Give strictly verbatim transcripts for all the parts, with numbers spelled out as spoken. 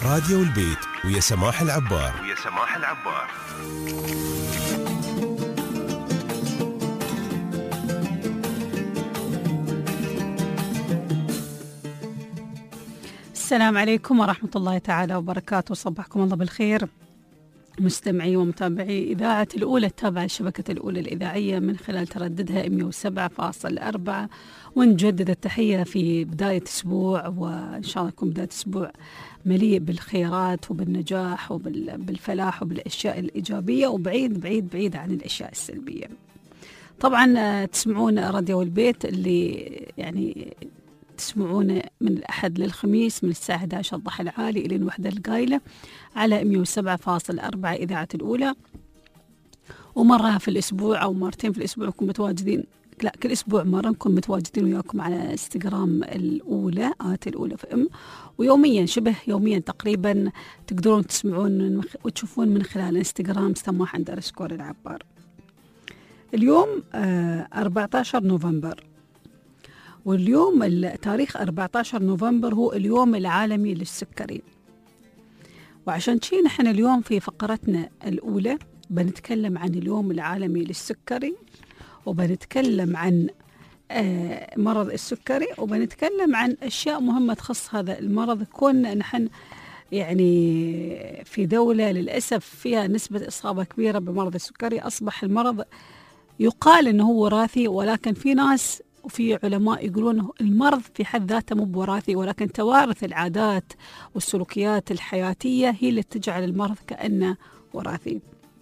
راديو البيت ويا سماح العبار ويا سماح العبار. السلام عليكم ورحمة الله تعالى وبركاته. صبحكم الله بالخير مستمعي ومتابعي إذاعة الأولى التابعة لشبكة الأولى الإذاعية من خلال ترددها مئة وسبعة فاصلة أربعة، ونجدد التحية في بداية أسبوع، وإن شاء الله يكون بداية أسبوع مليء بالخيرات وبالنجاح وبالفلاح وبالأشياء الإيجابية، وبعيد بعيد بعيد عن الأشياء السلبية. طبعا تسمعون راديو البيت اللي يعني تسمعون من الأحد للخميس من الساعة إحدى عشرة الضحى العالي إلى الوحدة القايلة على مئة وسبعة فاصلة أربعة إذاعة الأولى، ومرة في الأسبوع أو مرتين في الأسبوع نكون متواجدين، لا كل أسبوع مرة نكون متواجدين وياكم على انستغرام الأولى آت الأولى في أم، ويوميا شبه يوميا تقريبا تقدرون تسمعون وتشوفون من خلال انستغرام سماح أندرسكور العبار. اليوم أربعة عشر نوفمبر، واليوم التاريخ أربعة عشر نوفمبر هو اليوم العالمي للسكري، وعشان شي نحن اليوم في فقرتنا الأولى بنتكلم عن اليوم العالمي للسكري، وبنتكلم عن مرض السكري، وبنتكلم عن أشياء مهمة تخص هذا المرض. كون نحن يعني في دولة للأسف فيها نسبة إصابة كبيرة بمرض السكري، أصبح المرض يقال أنه هو وراثي، ولكن في ناس وفي علماء يقولون المرض في حد ذاته مو بوراثي، ولكن توارث العادات والسلوكيات الحياتية هي اللي تجعل المرض كأنه وراثي.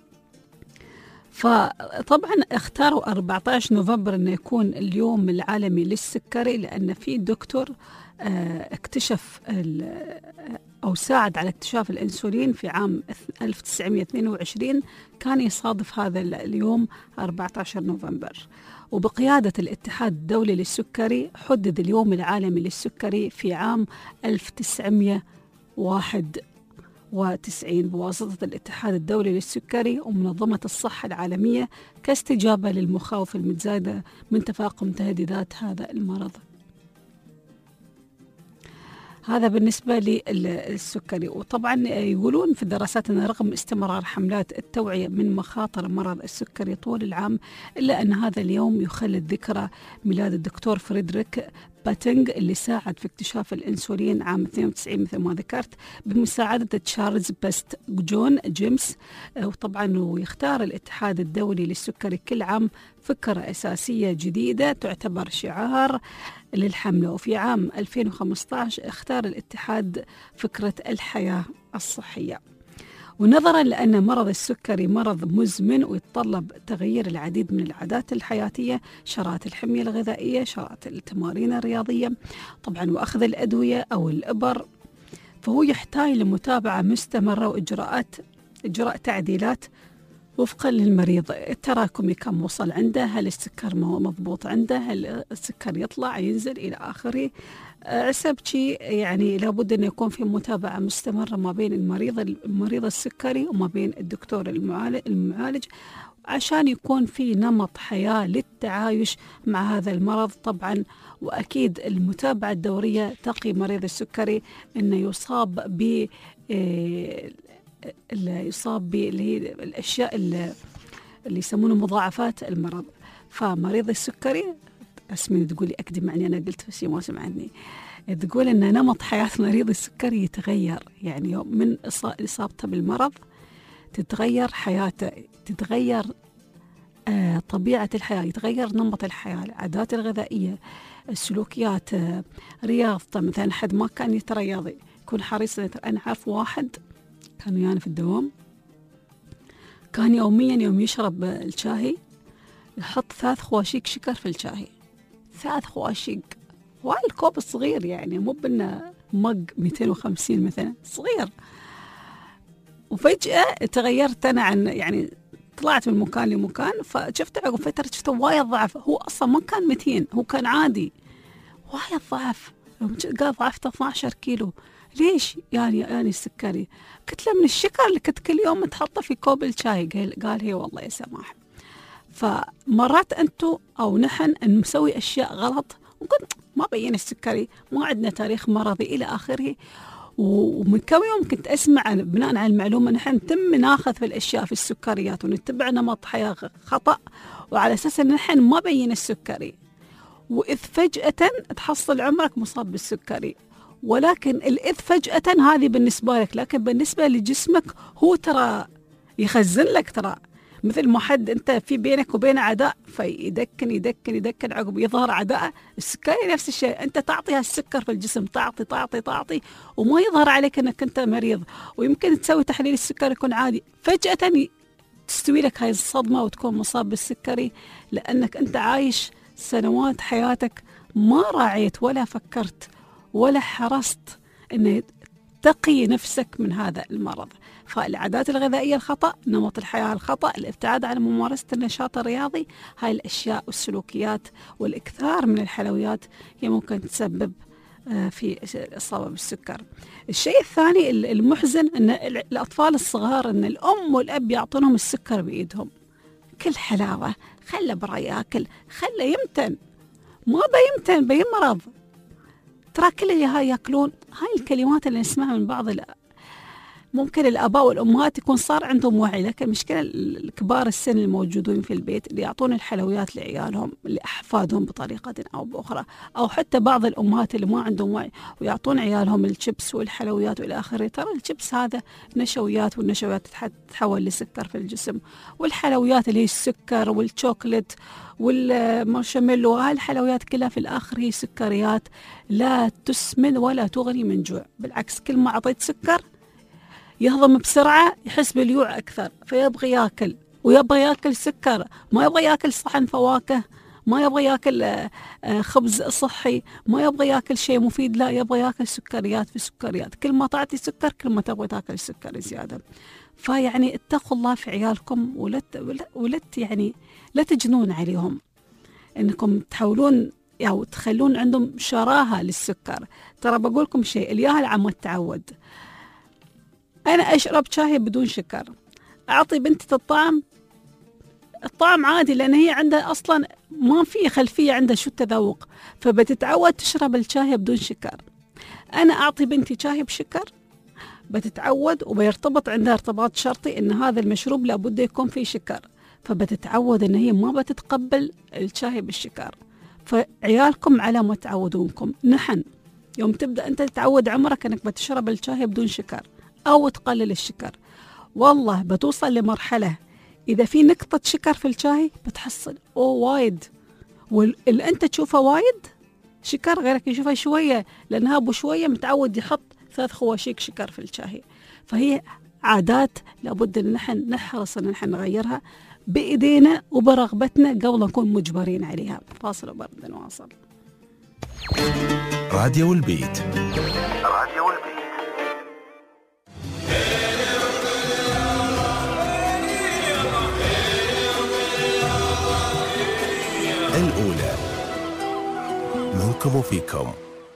فطبعا اختاروا أربعة عشر نوفمبر أنه يكون اليوم العالمي للسكري، لأن في دكتور اكتشف أو ساعد على اكتشاف الأنسولين في عام ألف وتسعمئة واثنين وعشرين، كان يصادف هذا اليوم أربعة عشر نوفمبر. وبقيادة الاتحاد الدولي للسكري حدد اليوم العالمي للسكري في عام ألف وتسعمئة وواحد وتسعين بواسطة الاتحاد الدولي للسكري ومنظمة الصحة العالمية كاستجابة للمخاوف المتزايدة من تفاقم تهديدات هذا المرض. هذا بالنسبة للسكري. وطبعا يقولون في الدراسات أن رغم استمرار حملات التوعية من مخاطر مرض السكري طول العام، إلا أن هذا اليوم يخلد ذكرى ميلاد الدكتور فريدريك باتنغ اللي ساعد في اكتشاف الأنسولين عام اثنين وتسعين مثل ما ذكرت بمساعدة تشارلز بيست جون جيمس. وطبعا ويختار الاتحاد الدولي للسكري كل عام فكرة أساسية جديدة تعتبر شعار للحملة. وفي عام ألفين وخمسة عشر اختار الاتحاد فكرة الحياة الصحية. ونظرا لأن مرض السكري مرض مزمن ويتطلب تغيير العديد من العادات الحياتية، شرائط الحمية الغذائية، شرائط التمارين الرياضية طبعا، وأخذ الأدوية أو الإبر، فهو يحتاج لمتابعة مستمرة وإجراءات إجراء تعديلات وفقا للمريض. التراكمي كم وصل عنده، هل السكر مضبوط عنده، هل السكر يطلع ينزل إلى آخره. عسب شيء يعني لابد أن يكون في متابعة مستمرة ما بين المريض المريض السكري وما بين الدكتور المعالج عشان يكون في نمط حياة للتعايش مع هذا المرض طبعا. وأكيد المتابعة الدورية تقي مريض السكري أنه يصاب ب اللي يصاب باللي هي الأشياء اللي, اللي يسمونه مضاعفات المرض. فمريض السكري اسمي تقول لي أكدم عني أنا قلت بس ما سمعني، تقول أن نمط حياة مريض السكري يتغير، يعني من إصابته بالمرض تتغير حياته، تتغير آه طبيعة الحياة، يتغير نمط الحياة، العادات الغذائية، السلوكيات، آه رياضته. مثلا حد ما كان يترياضي يكون حريص. أنا عارف واحد كان ويانا في الدوام كان يوميا يوم يشرب الشاهي يحط ثلاث خواشيق شكر في الشاهي، ثلاث خواشيق، وهاي الكوب الصغير يعني مو بنا مج مئتين وخمسين مثلا صغير. وفجأة تغيرت أنا عن يعني طلعت من مكان لمكان، فشفت عقب فترة شفته وايد ضعف. هو أصلا ما كان متين، هو كان عادي، وايد ضعف. قال ضعفت اثنا عشر كيلو. ليش؟ يعني يعني السكري. قلت له من الشكر اللي كنت كل يوم تحطه في كوب الشاي. قال قال هي والله يا سماح. فمرات أنتو أو نحن نسوي أشياء غلط وقلت ما بين السكري، ما عندنا تاريخ مرضي إلى آخره، ومن كم يوم كنت أسمع بناء على المعلومة نحن نتم ناخذ في الأشياء في السكريات ونتبع نمط حياة خطأ، وعلى أساس أن نحن ما بين السكري، وإذ فجأة تحصل عمرك مصاب بالسكري. ولكن الإذ فجأة هذه بالنسبة لك، لكن بالنسبة لجسمك هو ترى يخزن لك، ترى مثل ما حد أنت في بينك وبينه عداء فيدكن يدكن يدكن عقب يظهر عداء. السكري نفس الشيء، أنت تعطي هالسكر في الجسم، تعطي تعطي تعطي وما يظهر عليك أنك أنت مريض، ويمكن تسوي تحليل السكر يكون عادي، فجأة تستوي لك هاي الصدمة وتكون مصاب بالسكري، لأنك أنت عايش سنوات حياتك ما راعيت ولا فكرت ولا حرصت أن تقي نفسك من هذا المرض. فالعادات الغذائية الخطأ، نمط الحياة الخطأ، الابتعاد عن ممارسة النشاط الرياضي، هاي الأشياء والسلوكيات والإكثار من الحلويات هي ممكن تسبب في الإصابة بالسكر. الشيء الثاني المحزن أن الأطفال الصغار أن الأم والأب يعطونهم السكر بإيدهم، كل حلاوة، خله برا ياكل، خله يمتن، ما بيمتن بيمرض، ترى كل اللي هاي ياكلون. هاي الكلمات اللي نسمعها من بعض الأ... ممكن الآباء والأمهات يكون صار عندهم وعي، لكن المشكلة الكبار السن الموجودين في البيت اللي يعطون الحلويات لعيالهم لأحفادهم بطريقة أو بأخرى، أو حتى بعض الأمهات اللي ما عندهم وعي ويعطون عيالهم الشيبس والحلويات والى آخره. ترى الشيبس هذا نشويات، والنشويات تتحول لسكر في الجسم، والحلويات اللي هي السكر والشوكولات والمارشميلو، هاي الحلويات كلها في الآخر هي سكريات لا تسمن ولا تغني من جوع، بالعكس كل ما أعطيت سكر يهضم بسرعة، يحس بالجوع أكثر، فيبغى يأكل ويبغى يأكل سكر، ما يبغى يأكل صحن فواكه، ما يبغى يأكل خبز صحي، ما يبغى يأكل شيء مفيد، لا يبغى يأكل سكريات في سكريات. كل ما تعطي سكر كل ما تبغى تأكل سكر زيادة. فيعني اتقوا الله في عيالكم، ولا ولا يعني لا تجنون عليهم انكم تحاولون او تخلون عندهم شراهة للسكر. ترى بقول لكم شيء، الياهل عم التعود. أنا أشرب شاي بدون شكر، أعطي بنتي الطعم الطعم عادي، لأن هي عندها أصلا ما في خلفية عندها شو التذوق، فبتتعود تشرب الشاي بدون شكر. أنا أعطي بنتي شاي بشكر بتتعود، وبيرتبط عندها ارتباط شرطي إن هذا المشروب لابد يكون فيه شكر، فبتتعود إن هي ما بتتقبل الشاي بالشكر. فعيالكم على ما تعودونكم. نحن يوم تبدأ أنت تتعود عمرك أنك بتشرب الشاي بدون شكر أو تقلل الشكر، والله بتوصل لمرحلة إذا في نقطة شكر في الشاي بتحصل أوه وايد، واللي أنت تشوفه وايد شكر غيرك يشوفه شوية، لأنها أبو شوية متعود يحط ثلاث خواشيك شكر في الشاي. فهي عادات لابد أن نحن نحرص أن نحن نغيرها بإيدينا وبرغبتنا قبل نكون مجبرين عليها. فاصل وبرد نواصل. راديو البيت. راديو البيت. الأولى منكم وفيكم.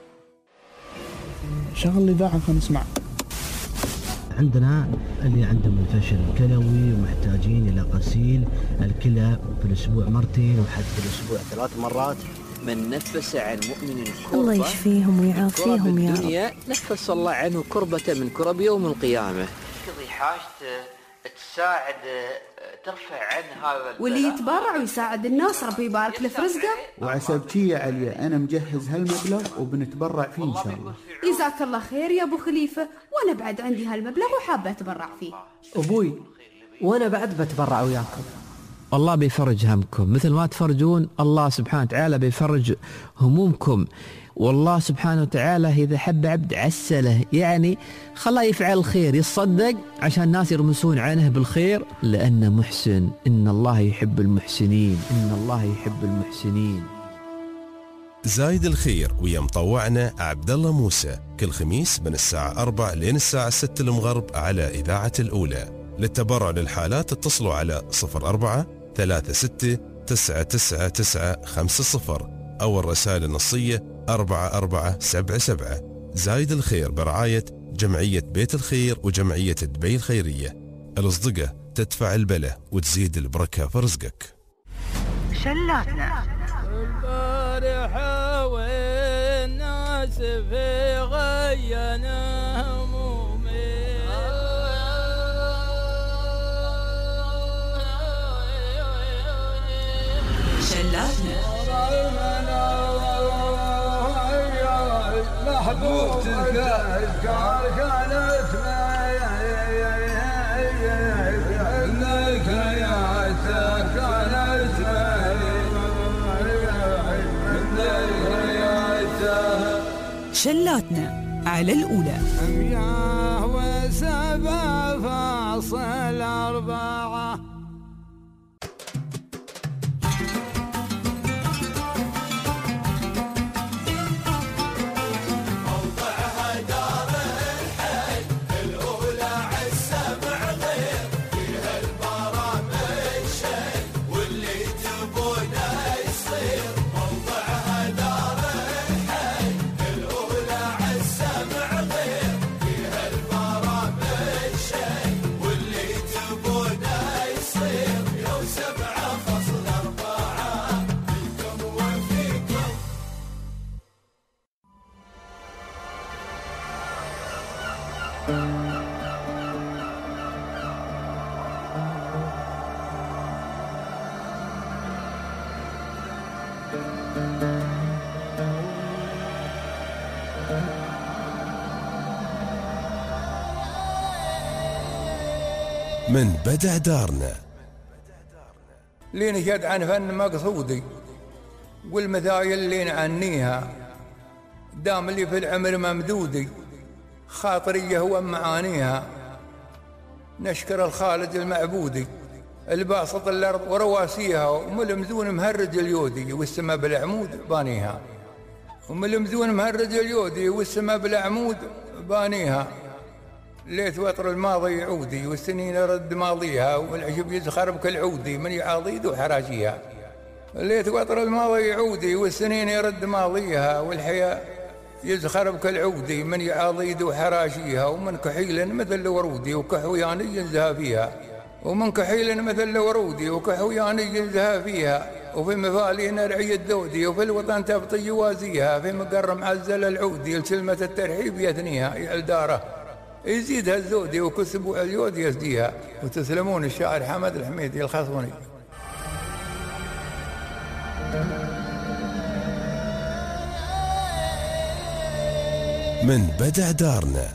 شغل الإذاعة خلينا نسمع. عندنا اللي عندهم الفشل الكلوي ومحتاجين إلى غسيل الكلى في الأسبوع مرتين وحتى في الأسبوع ثلاث مرات. من نفس عن مؤمن كربة الله يشفيهم ويعافيهم يا رب. نفس الله عنه كربة من كرب يوم القيامة. تقضي حاجته، تساعد، ترفع عن هذا، واللي يتبرع ويساعد الناس ربي يبارك له في رزقه. وعسبتي يا علي أنا مجهز هالمبلغ وبنتبرع فيه إن شاء الله. جزاك الله خير يا أبو خليفة، وأنا بعد عندي هالمبلغ وحابة أتبرع فيه. أبوي وأنا بعد بتبرع وياكم. الله بيفرج همكم مثل ما تفرجون، الله سبحانه وتعالى بيفرج همومكم. والله سبحانه وتعالى إذا حب عبد عسله، يعني خلاه يفعل الخير، يصدق عشان الناس يرمسون عنه بالخير، لأنه محسن. إن الله يحب المحسنين، إن الله يحب المحسنين. زايد الخير ويا مطوعنا عبد الله موسى كل خميس من الساعة أربع لين الساعة ستة المغرب على إذاعة الأولى. للتبرع للحالات اتصلوا على صفر أربعة ثلاثة ستة تسعة تسعة تسعة خمسة صفر أو الرسائل النصية أربعة أربعة سبعة سبعة. زايد الخير برعاية جمعية بيت الخير وجمعية دبي الخيرية. الأصدقة تدفع البلة وتزيد البركة في رزقك. شلاتنا البارحة والناس الناس في غينا همومي شلاتنا محبوبتك كانت شلاتنا على الأولى. مياه وسبع فاصل أربعة. من بدع دارنا لين نشهد عن فن مقصودي والمثايل اللي نعنيها دام اللي في العمر ممدودي خاطري هو معانيها. نشكر الخالد المعبودي الباسط الأرض ورواسيها وملمزون مهرج اليودي والسما بالعمود بانيها وملمزون مهرج اليودي والسما بالعمود بانيها. ليت وطر الماضي يعودي والسنين رد ماضيها والعجب يزخرب كالعودي من يعاضيد وحراشيها. ليت وطر الماضي يعودي والسنين يرد ماضيها والحياة يزخرب كالعودي من يعاضيد وحراشيها. ومن كحيل مثل ورودي وكحوياني ينزها فيها ومن كحيل مثل ورودي وكحوياني ينزها فيها. وفي مفالي نرعي الدودي وفي الوطن تبطي يوازيها. في مقر معزل العودي لكلمة الترحيب يثنيها يعل داره يزيدها الزودي وكسبوا اليود يزديها. وتسلمون الشاعر حمد الحميدي الخصوني. من بدع دارنا.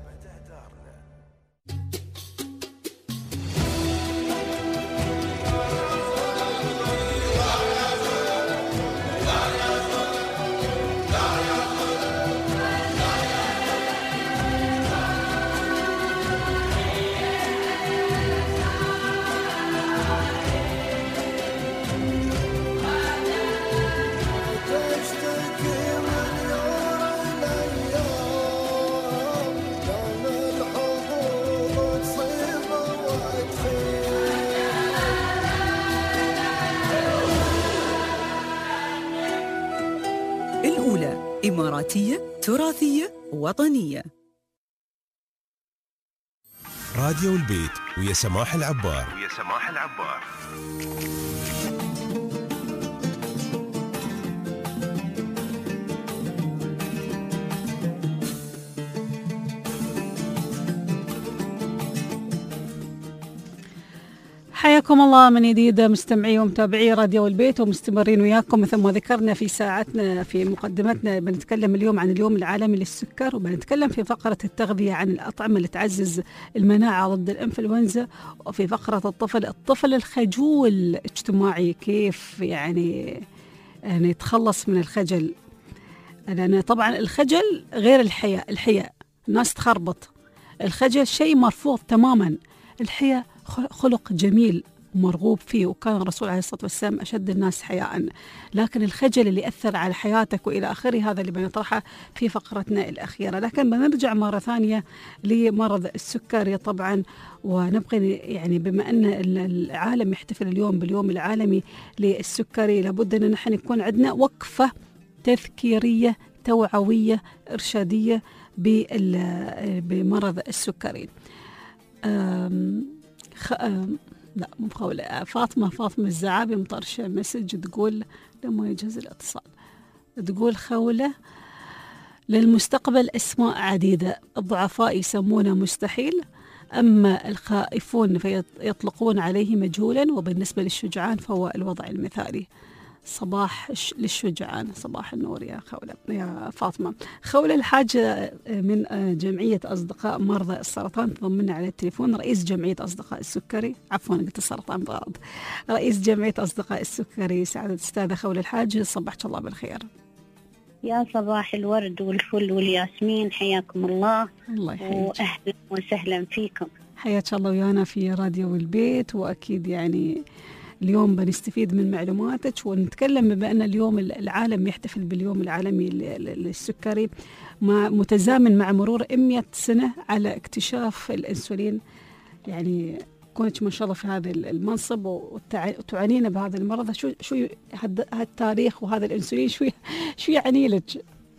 الأولى إماراتية تراثية وطنية. راديو البيت ويا سماح العبار. ويا سماح العبار. حياكم الله من جديد مستمعي ومتابعي راديو البيت ومستمرين وياكم مثل ما ذكرنا في ساعتنا في مقدمتنا. بنتكلم اليوم عن اليوم العالمي للسكر وبنتكلم في فقرة التغذية عن الأطعمة اللي تعزز المناعة ضد الإنفلونزا. وفي فقرة الطفل الطفل الخجول اجتماعي كيف يعني يعني يتخلص من الخجل. لأن طبعا الخجل غير الحياء. الحياء الناس تخربط. الخجل شيء مرفوض تماما. الحياء خلق جميل ومرغوب فيه وكان الرسول عليه الصلاة والسلام أشد الناس حياء. لكن الخجل اللي أثر على حياتك وإلى آخره هذا اللي بنطرحه في فقرتنا الأخيرة. لكن بنرجع مرة ثانية لمرض السكري طبعا. ونبغي يعني بما أن العالم يحتفل اليوم باليوم العالمي للسكري لابد أن نحن يكون عندنا وقفة تذكيرية توعوية إرشادية بمرض السكري. خ... لا مو مخولة فاطمة فاطمة الزعابي مطرشة مسج تقول لما يجهز الاتصال تقول خولة للمستقبل أسماء عديدة، الضعفاء يسمونه مستحيل، أما الخائفون فيطلقون عليه مجهولا، وبالنسبة للشجعان فهو الوضع المثالي. صباح للشجعان، صباح النور يا خولة يا فاطمة. خولة الحاجة من جمعية أصدقاء مرضى السرطان تضمنا على التليفون، رئيس جمعية أصدقاء السكري، عفوا قلت السرطان بغلط، رئيس جمعية أصدقاء السكري سعادة الأستاذة خولة الحاجة، صبحت الله بالخير. يا صباح الورد والفل والياسمين، حياكم الله. الله يحييك وأهلا وسهلا فيكم. حياك الله ويانا في راديو البيت، وأكيد يعني اليوم بنستفيد من معلوماتك ونتكلم بما أن اليوم العالم يحتفل باليوم العالمي للسكري متزامن مع مرور مئة سنة على اكتشاف الأنسولين. يعني كونك ما شاء الله في هذا المنصب وتعانين بهذا المرض، شو شو هالتاريخ وهذا الأنسولين شو شو يعني لك؟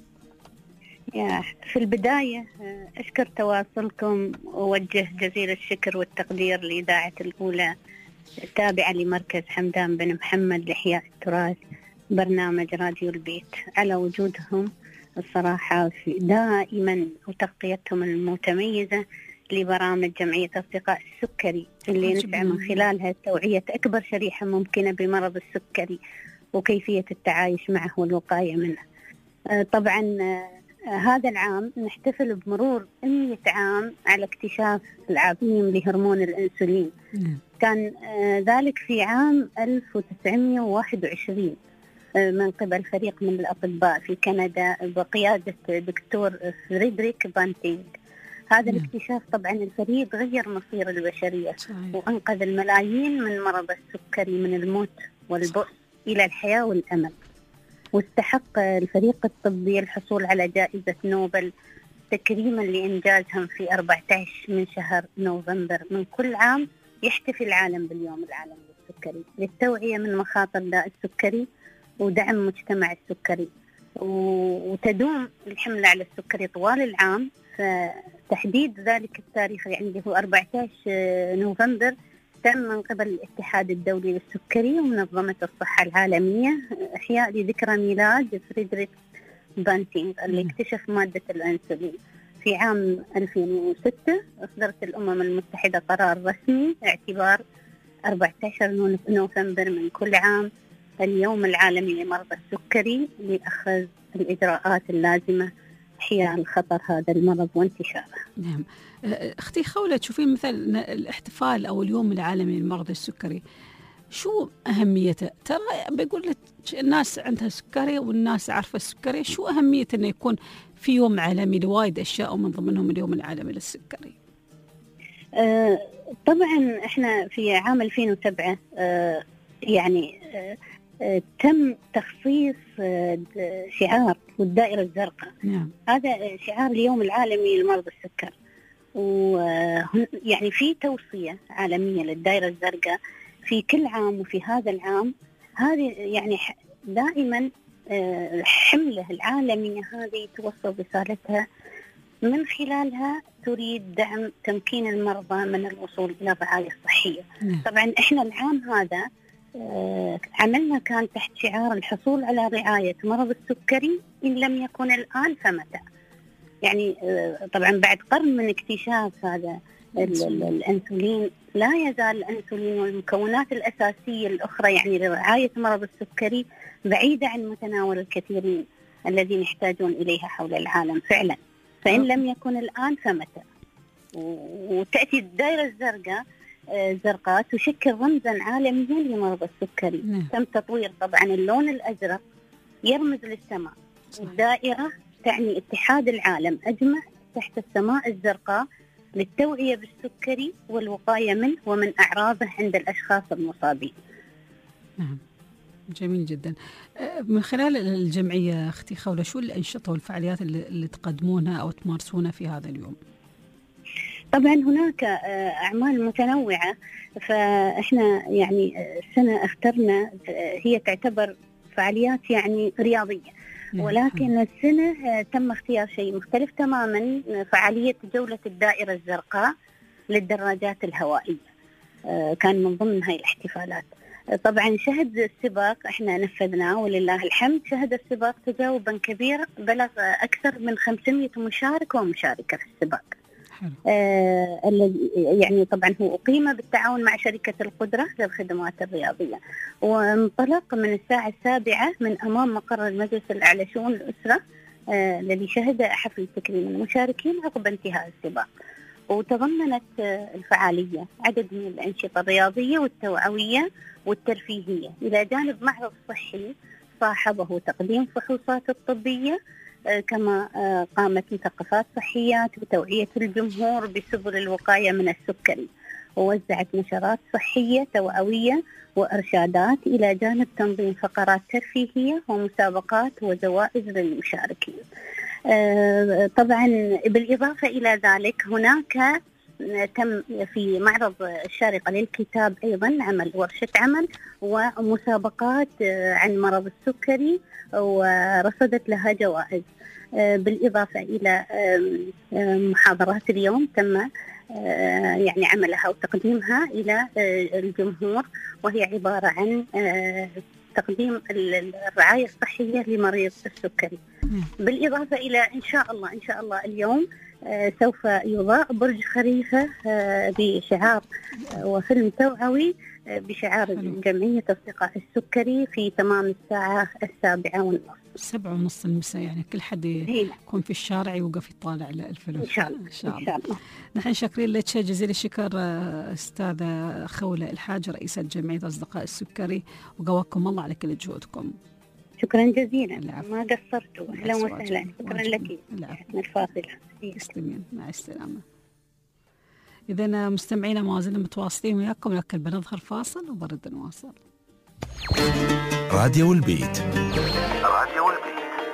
يا في البداية أشكر تواصلكم ووجه جزيل الشكر والتقدير لإذاعة الأولى التابعة لمركز حمدان بن محمد لإحياء التراث، برنامج راديو البيت، على وجودهم الصراحة في دائما وتغطيتهم المتميزة لبرامج جمعية أصدقاء السكري اللي نسعى من خلالها توعية أكبر شريحة ممكنة بمرض السكري وكيفية التعايش معه والوقاية منه. طبعا هذا العام نحتفل بمرور مئة عام على اكتشاف العظيم لهرمون الأنسولين. كان ذلك في عام ألف وتسعمئة وواحد وعشرين من قبل فريق من الأطباء في كندا بقيادة دكتور فريدريك بانتينغ. هذا الاكتشاف طبعا الفريق غير مصير البشرية وأنقذ الملايين من مرض السكري من الموت والبؤس إلى الحياة والأمل. واستحق الفريق الطبي الحصول على جائزة نوبل تكريما لإنجازهم في أربعة عشر من شهر نوفمبر من كل عام. يحتفل العالم باليوم العالمي للسكري للتوعية من مخاطر داء السكري ودعم مجتمع السكري، وتدوم الحملة على السكري طوال العام. فتحديد ذلك التاريخ يعني اللي هو أربعة عشر نوفمبر تم من قبل الاتحاد الدولي للسكري ومنظمة الصحة العالمية إحياء لذكرى ميلاد فريدريك بانتينغ اللي اكتشف مادة الأنسولين. في عام ألفين وستة أصدرت الأمم المتحدة قرار رسمي اعتبار أربعة عشر نوفمبر من كل عام اليوم العالمي لمرضى السكري لأخذ الإجراءات اللازمة إحياء الخطر هذا المرض وانتشاره. نعم. أختي خولة، تشوفين مثل الاحتفال أو اليوم العالمي لمرضى السكري شو أهميته؟ ترى بيقول لك الناس عندها سكري والناس عارفة السكري، شو أهمية إنه يكون في يوم عالمي لوايد أشياء ومن ضمنهم اليوم العالمي للسكري؟ آه طبعا إحنا في عام ألفين وسبعة آه يعني آه آه تم تخصيص آه شعار والدائرة الزرقاء. نعم. هذا شعار اليوم العالمي لمرضى السكر، ويعني في توصية عالمية للدائرة الزرقاء في كل عام، وفي هذا العام هذه يعني دائما الحملة العالمية هذه توصل رسالتها من خلالها تريد دعم تمكين المرضى من الوصول إلى الرعاية الصحية. نعم. طبعا إحنا العام هذا عملنا كان تحت شعار الحصول على رعاية مرض السكري إن لم يكن الآن فمتى. يعني طبعا بعد قرن من اكتشاف هذا الأنسولين لا يزال الأنسولين والمكونات الأساسية الأخرى يعني لرعاية مرض السكري بعيدة عن متناول الكثيرين الذين يحتاجون إليها حول العالم فعلا. فإن لم يكن الآن فمتى. وتأتي الدائرة الزرقاء الزرقاء تشكل رمزا عالميا لمرض السكري. نعم. تم تطوير طبعا اللون الأزرق يرمز للسماء، والدائرة تعني اتحاد العالم أجمع تحت السماء الزرقاء للتوعية بالسكري والوقاية منه ومن أعراضه عند الأشخاص المصابين. نعم. جميل جدا. من خلال الجمعية أختي خولة شو الأنشطة والفعاليات اللي, اللي تقدمونها أو تمارسونها في هذا اليوم؟ طبعا هناك أعمال متنوعة، فإحنا يعني السنة اخترنا هي تعتبر فعاليات يعني رياضية، ولكن السنة تم اختيار شيء مختلف تماما، فعالية جولة الدائرة الزرقاء للدراجات الهوائية كان من ضمن هاي الاحتفالات. طبعا شهد السباق احنا نفذناه ولله الحمد. شهد السباق تجاوبا كبير بلغ اكثر من خمسمائة مشارك ومشاركه في السباق. آه الذي يعني طبعا هو اقيم بالتعاون مع شركه القدره للخدمات الرياضيه، وانطلق من الساعه السابعه من امام مقر المجلس الاعلى شؤون الاسره آه الذي شهد حفل تكريم المشاركين عقب انتهاء السباق. وتضمنت الفعالية عدد من الأنشطة الرياضية والتوعوية والترفيهية، إلى جانب معرض صحي صاحبه تقديم فحوصات الطبية، كما قامت مثقفات صحيات وتوعية الجمهور بسبل الوقاية من السكري، ووزعت نشرات صحية توعوية وإرشادات، إلى جانب تنظيم فقرات ترفيهية ومسابقات وجوائز للمشاركين. طبعا بالإضافة إلى ذلك هناك تم في معرض الشارقة للكتاب أيضا عمل ورشة عمل ومسابقات عن مرض السكري ورصدت لها جوائز. بالإضافة إلى محاضرات اليوم تم يعني عملها وتقديمها إلى الجمهور، وهي عبارة عن تقديم الرعاية الصحية لمريض السكري. بالإضافة إلى إن شاء الله إن شاء الله اليوم سوف يضاء برج خليفة بشعار وفيلم توعوي بشعار جمعية أصدقاء السكري في تمام الساعة السابعة والنصف. سبعة ونص المساء، يعني كل حد يكون في الشارع يوقف يطالع الفيلم. إن شاء الله. إن شاء الله. نحن شاكرين لك جزيل الشكر أستاذة خولة الحاج رئيسة جمعية أصدقاء السكري، وقواكم الله على كل جهودكم. شكرا جزيلا. العفو. ما قصرتوا. أهلا وسهلا. شكرا لك. الفاضلة. تسلمين. مع السلامة. إذا مستمعينا ما زلنا متواصلين وياكم، لكن بنظهر فاصل وبرد نواصل. راديو البيت. راديو البيت.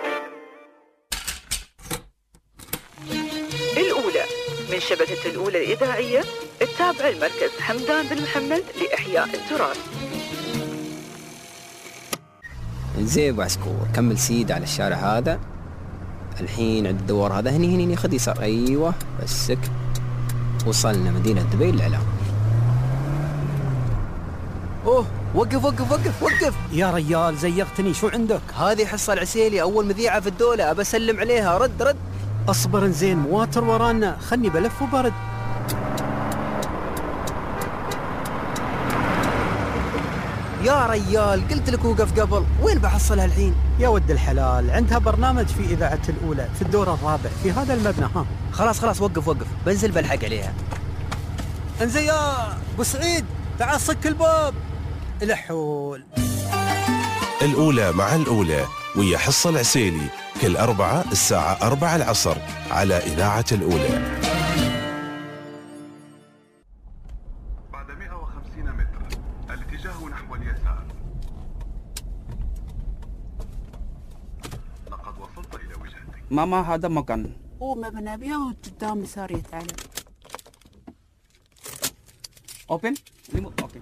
الأولى من شبكة الأولى الإذاعية التابعة لمركز حمدان بن محمد لإحياء التراث. زين ابو عسكور، كمل سيد على الشارع هذا الحين عند الدوار هذا، هني هني خذ يسار. ايوه بسك، وصلنا مدينة دبي الإعلام. اوه وقف وقف وقف وقف يا ريال، زيغتني. شو عندك؟ هذه حصة العسيلي، أول مذيعة في الدولة، أبى أسلم عليها. رد رد. أصبر زين، مواتر ورانا، خلني بلف وبرد. يا ريال قلت لك وقف قبل، وين بحصلها الحين؟ يا ود الحلال، عندها برنامج في إذاعة الأولى في الدور الرابع في هذا المبنى. ها خلاص خلاص وقف وقف، بنزل بلحق عليها. انزين يا ابو سعيد، تعال صك الباب. الحول. الأولى مع الأولى ويا حصة العسيلي كل أربعة الساعة أربعة العصر على إذاعة الأولى. بعد مئة وخمسين متر الاتجاه نحو اليسار. لقد وصلت إلى وجهتك. ماما هذا مكان. ومبنى أبيض قدام يسار يتعلم. اوبن ريموت. اوكي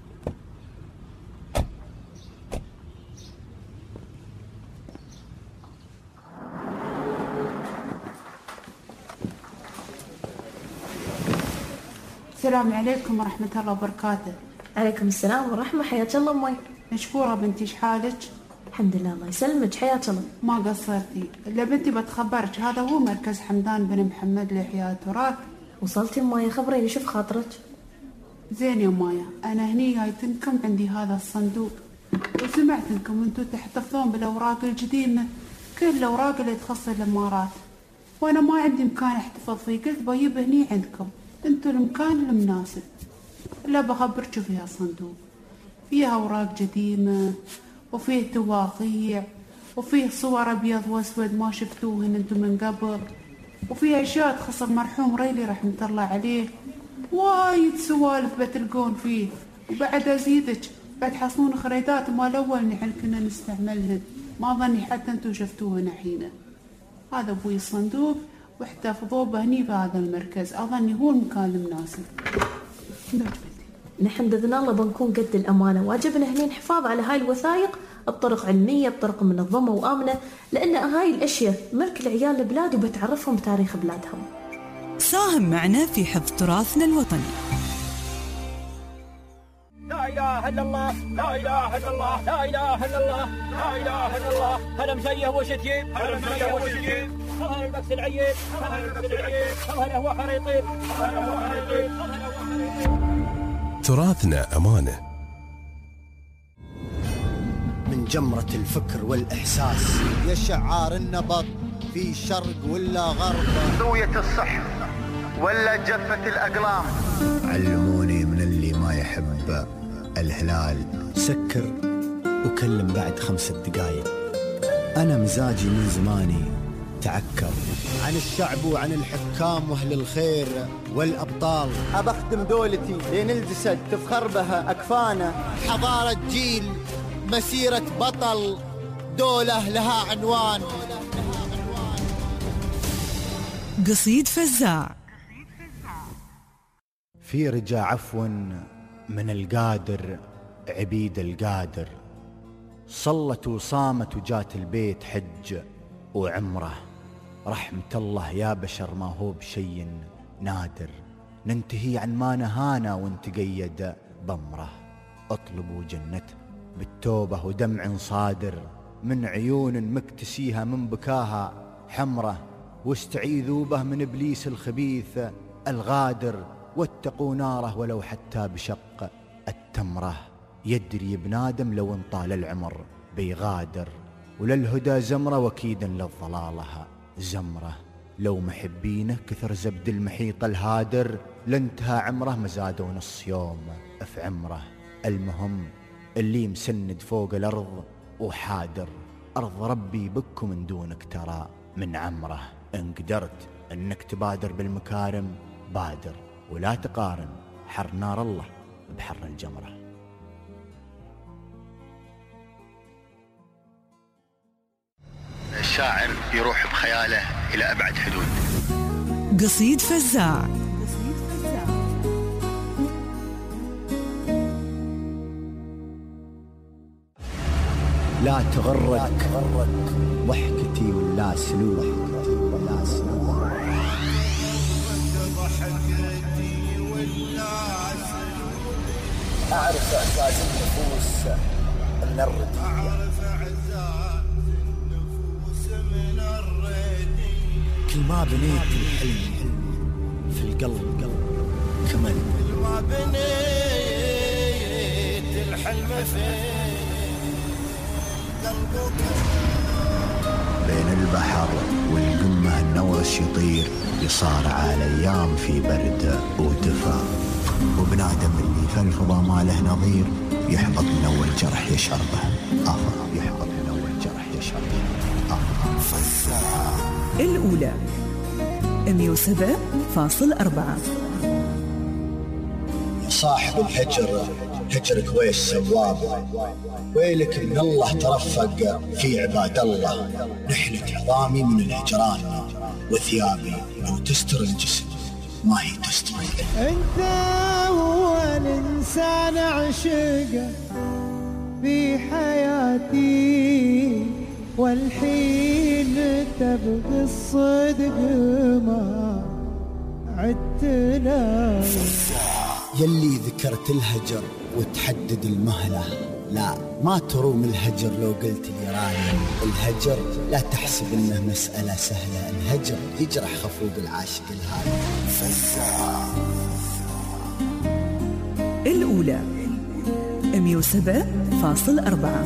السلام عليكم ورحمة الله وبركاته. عليكم السلام ورحمة. حياك الله أمي. مشكورة بنتي، شحالك؟ الحمد لله الله يسلمك. حياك الله. ما قصرتي. إلا بنتي بتخبرك، هذا هو مركز حمدان بن محمد لإحياء التراث. وصلتي أمي؟ خبريني شوف خاطرك. زين يا مايا، أنا هني جايتنكم عندي هذا الصندوق، وسمعت انكم انتم تحتفظون بالأوراق القديمة، كل الأوراق اللي تخص الإمارات، وأنا ما عندي مكان احتفظ فيه، قلت بجيب هني عندكم، انتم المكان المناسب. لا بخبرك فيها صندوق، فيها أوراق قديمة وفيه تواقيع وفيه صور أبيض وأسود ما شفتوهن انتم من قبل، وفيها أشياء تخص المرحوم ريلي رحمة الله عليه، وايد سوالف بتلقون فيه. وبعد أزيدك بتحصلون خريطات مال أول نحن كنا نستعملهن، ما ظني حتى انتم شفتوهن حينه. هذا أبوي الصندوق واحتفظوه بهني بهذا المركز، أظني هو المكان المناسب. نحن بإذن الله بنكون قد الأمانة، واجبنا هنا الحفاظ على هاي الوثائق بطرق علمية بطرق منظمة وآمنة، لأن هاي الأشياء ملك العيال البلاد وبتعرفهم تاريخ بلادهم. ساهم معنا في حفظ تراثنا الوطني. لا إله إلا الله لا إله إلا الله لا إله إلا الله لا إله إلا الله. هلا مزيه وش تجيب هلا مزيه وش تجيب هلا البكس العيب هلا البكس العيب هلا هو خريطين هلا هو خريطين. تراثنا أمانة. من جمرة الفكر والإحساس يا شعار النبض في شرق ولا غرب، ضوية الصح ولا جفة الأقلام. علموني من اللي ما يحب الهلال سكر وكلم بعد خمسة دقايق. أنا مزاجي من زماني تعكر عن الشعب وعن الحكام وأهل الخير والأبطال. أبخدم دولتي لين الجسد تفخر بها أكفانا. حضارة جيل مسيرة بطل دولة لها عنوان. قصيد فزاع. في رجا عفو من القادر عبيد القادر، صلت وصامت وجات البيت حج وعمره. رحمة الله يا بشر ما هو بشي نادر، ننتهي عن ما نهانا ونتقيد بمره. اطلبوا جنته بالتوبة ودمع صادر، من عيون مكتسيها من بكاها حمره. واستعيذوا به من إبليس الخبيث الغادر، واتقوا ناره ولو حتى بشق التمرة. يدري ابن آدم لو انطال العمر بيغادر، وللهدى زمرة وكيدا للضلالها زمرة. لو محبينه كثر زبد المحيط الهادر، لانتهى عمره مزادوا نص يوم في عمره. المهم اللي مسند فوق الأرض وحادر، أرض ربي بكم من دونك ترى من عمره. إن قدرت أنك تبادر بالمكارم بادر، ولا تقارن حر نار الله بحر الجمرة. الشاعر يروح بخياله إلى أبعد حدود. قصيد فزاع. لا تغرك ضحكتي ولا سلوك، أعرف إعزاز النفوس من الردية، كل ما بنيت الحلم في القلب قلب كمل. كل ما بنيت الحلم في قلبك. بين البحر والقمة النورس يطير، يصارع الأيام في برد ودفا. وبنادم اللي في الفضا ما له نظير، يحبط من أول جرح يشربه آخر، يحبط من أول جرح يشربه آخر. فزاع. الأولى مية وسبعة فاصلة أربعة. صاحب الهجر هجرك ويش سواب، ويلك من الله ترفق في عباد الله. نحلة عظامي من الهجران، وثيابي لو تستر الجسم ما هي تستر. انت هو الانسان عشقه في حياتي، والحين تبغي الصدق ما عدتنا. يلي ذكرت الهجر وتحدد المهلة، لا ما تروم الهجر لو قلت لي رايم. الهجر لا تحسب انه مسألة سهلة، الهجر يجرح خفوق العاشق الهادي. فزاع. الأولى مية وسبعة فاصلة أربعة.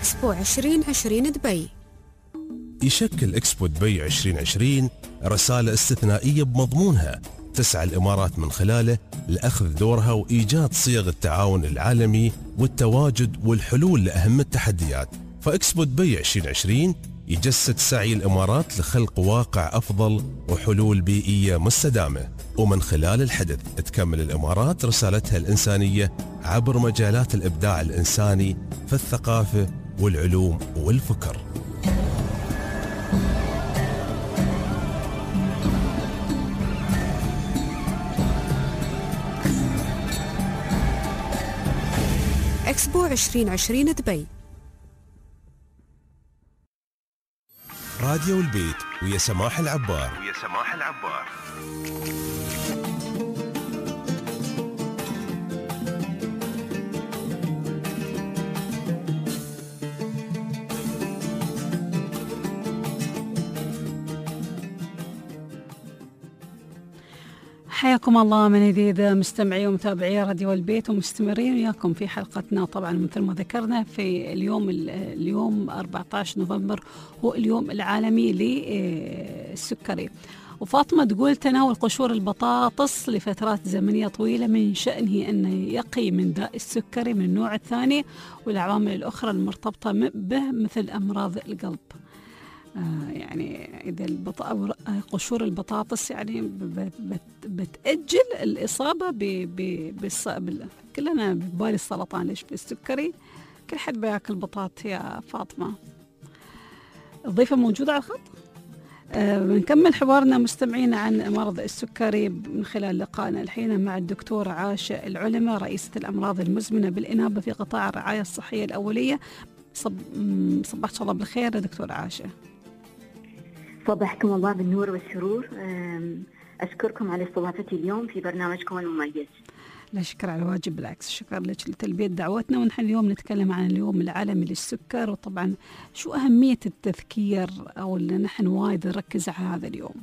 إكسبو عشرين عشرين دبي. يشكل إكسبو دبي عشرين عشرين رسالة استثنائية بمضمونها تسعى الإمارات من خلاله لأخذ دورها وإيجاد صيغ التعاون العالمي والتواجد والحلول لأهم التحديات. فإكسبو دبي عشرين عشرين يجسد سعي الإمارات لخلق واقع أفضل وحلول بيئية مستدامة، ومن خلال الحدث تكمل الإمارات رسالتها الإنسانية عبر مجالات الإبداع الإنساني في الثقافة والعلوم والفكر. إكسبو عشرين عشرين دبي. راديو البيت ويا سماح العبار. ويا سماح العبار. حياكم الله من جديد مستمعي ومتابعي راديو البيت، ومستمرين وياكم في حلقتنا. طبعا مثل ما ذكرنا في اليوم اليوم أربعة عشر نوفمبر هو اليوم العالمي للسكري. وفاطمة تقول تناول قشور البطاطس لفترات زمنية طويلة من شأنه أن يقي من داء السكري من النوع الثاني والعوامل الأخرى المرتبطة به مثل أمراض القلب. آه يعني إذا البط... قشور البطاطس يعني بت... بتأجل الإصابة ب... ب... بالص... بال... كلنا ببالي السرطان. ليش بالسكري كل حد بياكل بطاط يا فاطمة. الضيفة موجودة على الخط. آه بنكمل حوارنا مستمعين عن مرض السكري من خلال لقائنا الحين مع الدكتورة عاشة العلمة رئيسة الأمراض المزمنة بالإنابة في قطاع الرعاية الصحية الأولية. صب... صبحت الله بالخير يا دكتورة عاشة. صبحكم الله بالنور والسرور. أشكركم على استضافتي اليوم في برنامجكم المميز. لا شكر على واجب، بالعكس شكر لك لتلبية دعوتنا. ونحن اليوم نتكلم عن اليوم العالمي للسكر، وطبعا شو أهمية التذكير أو اللي نحن وايد نركز على هذا اليوم.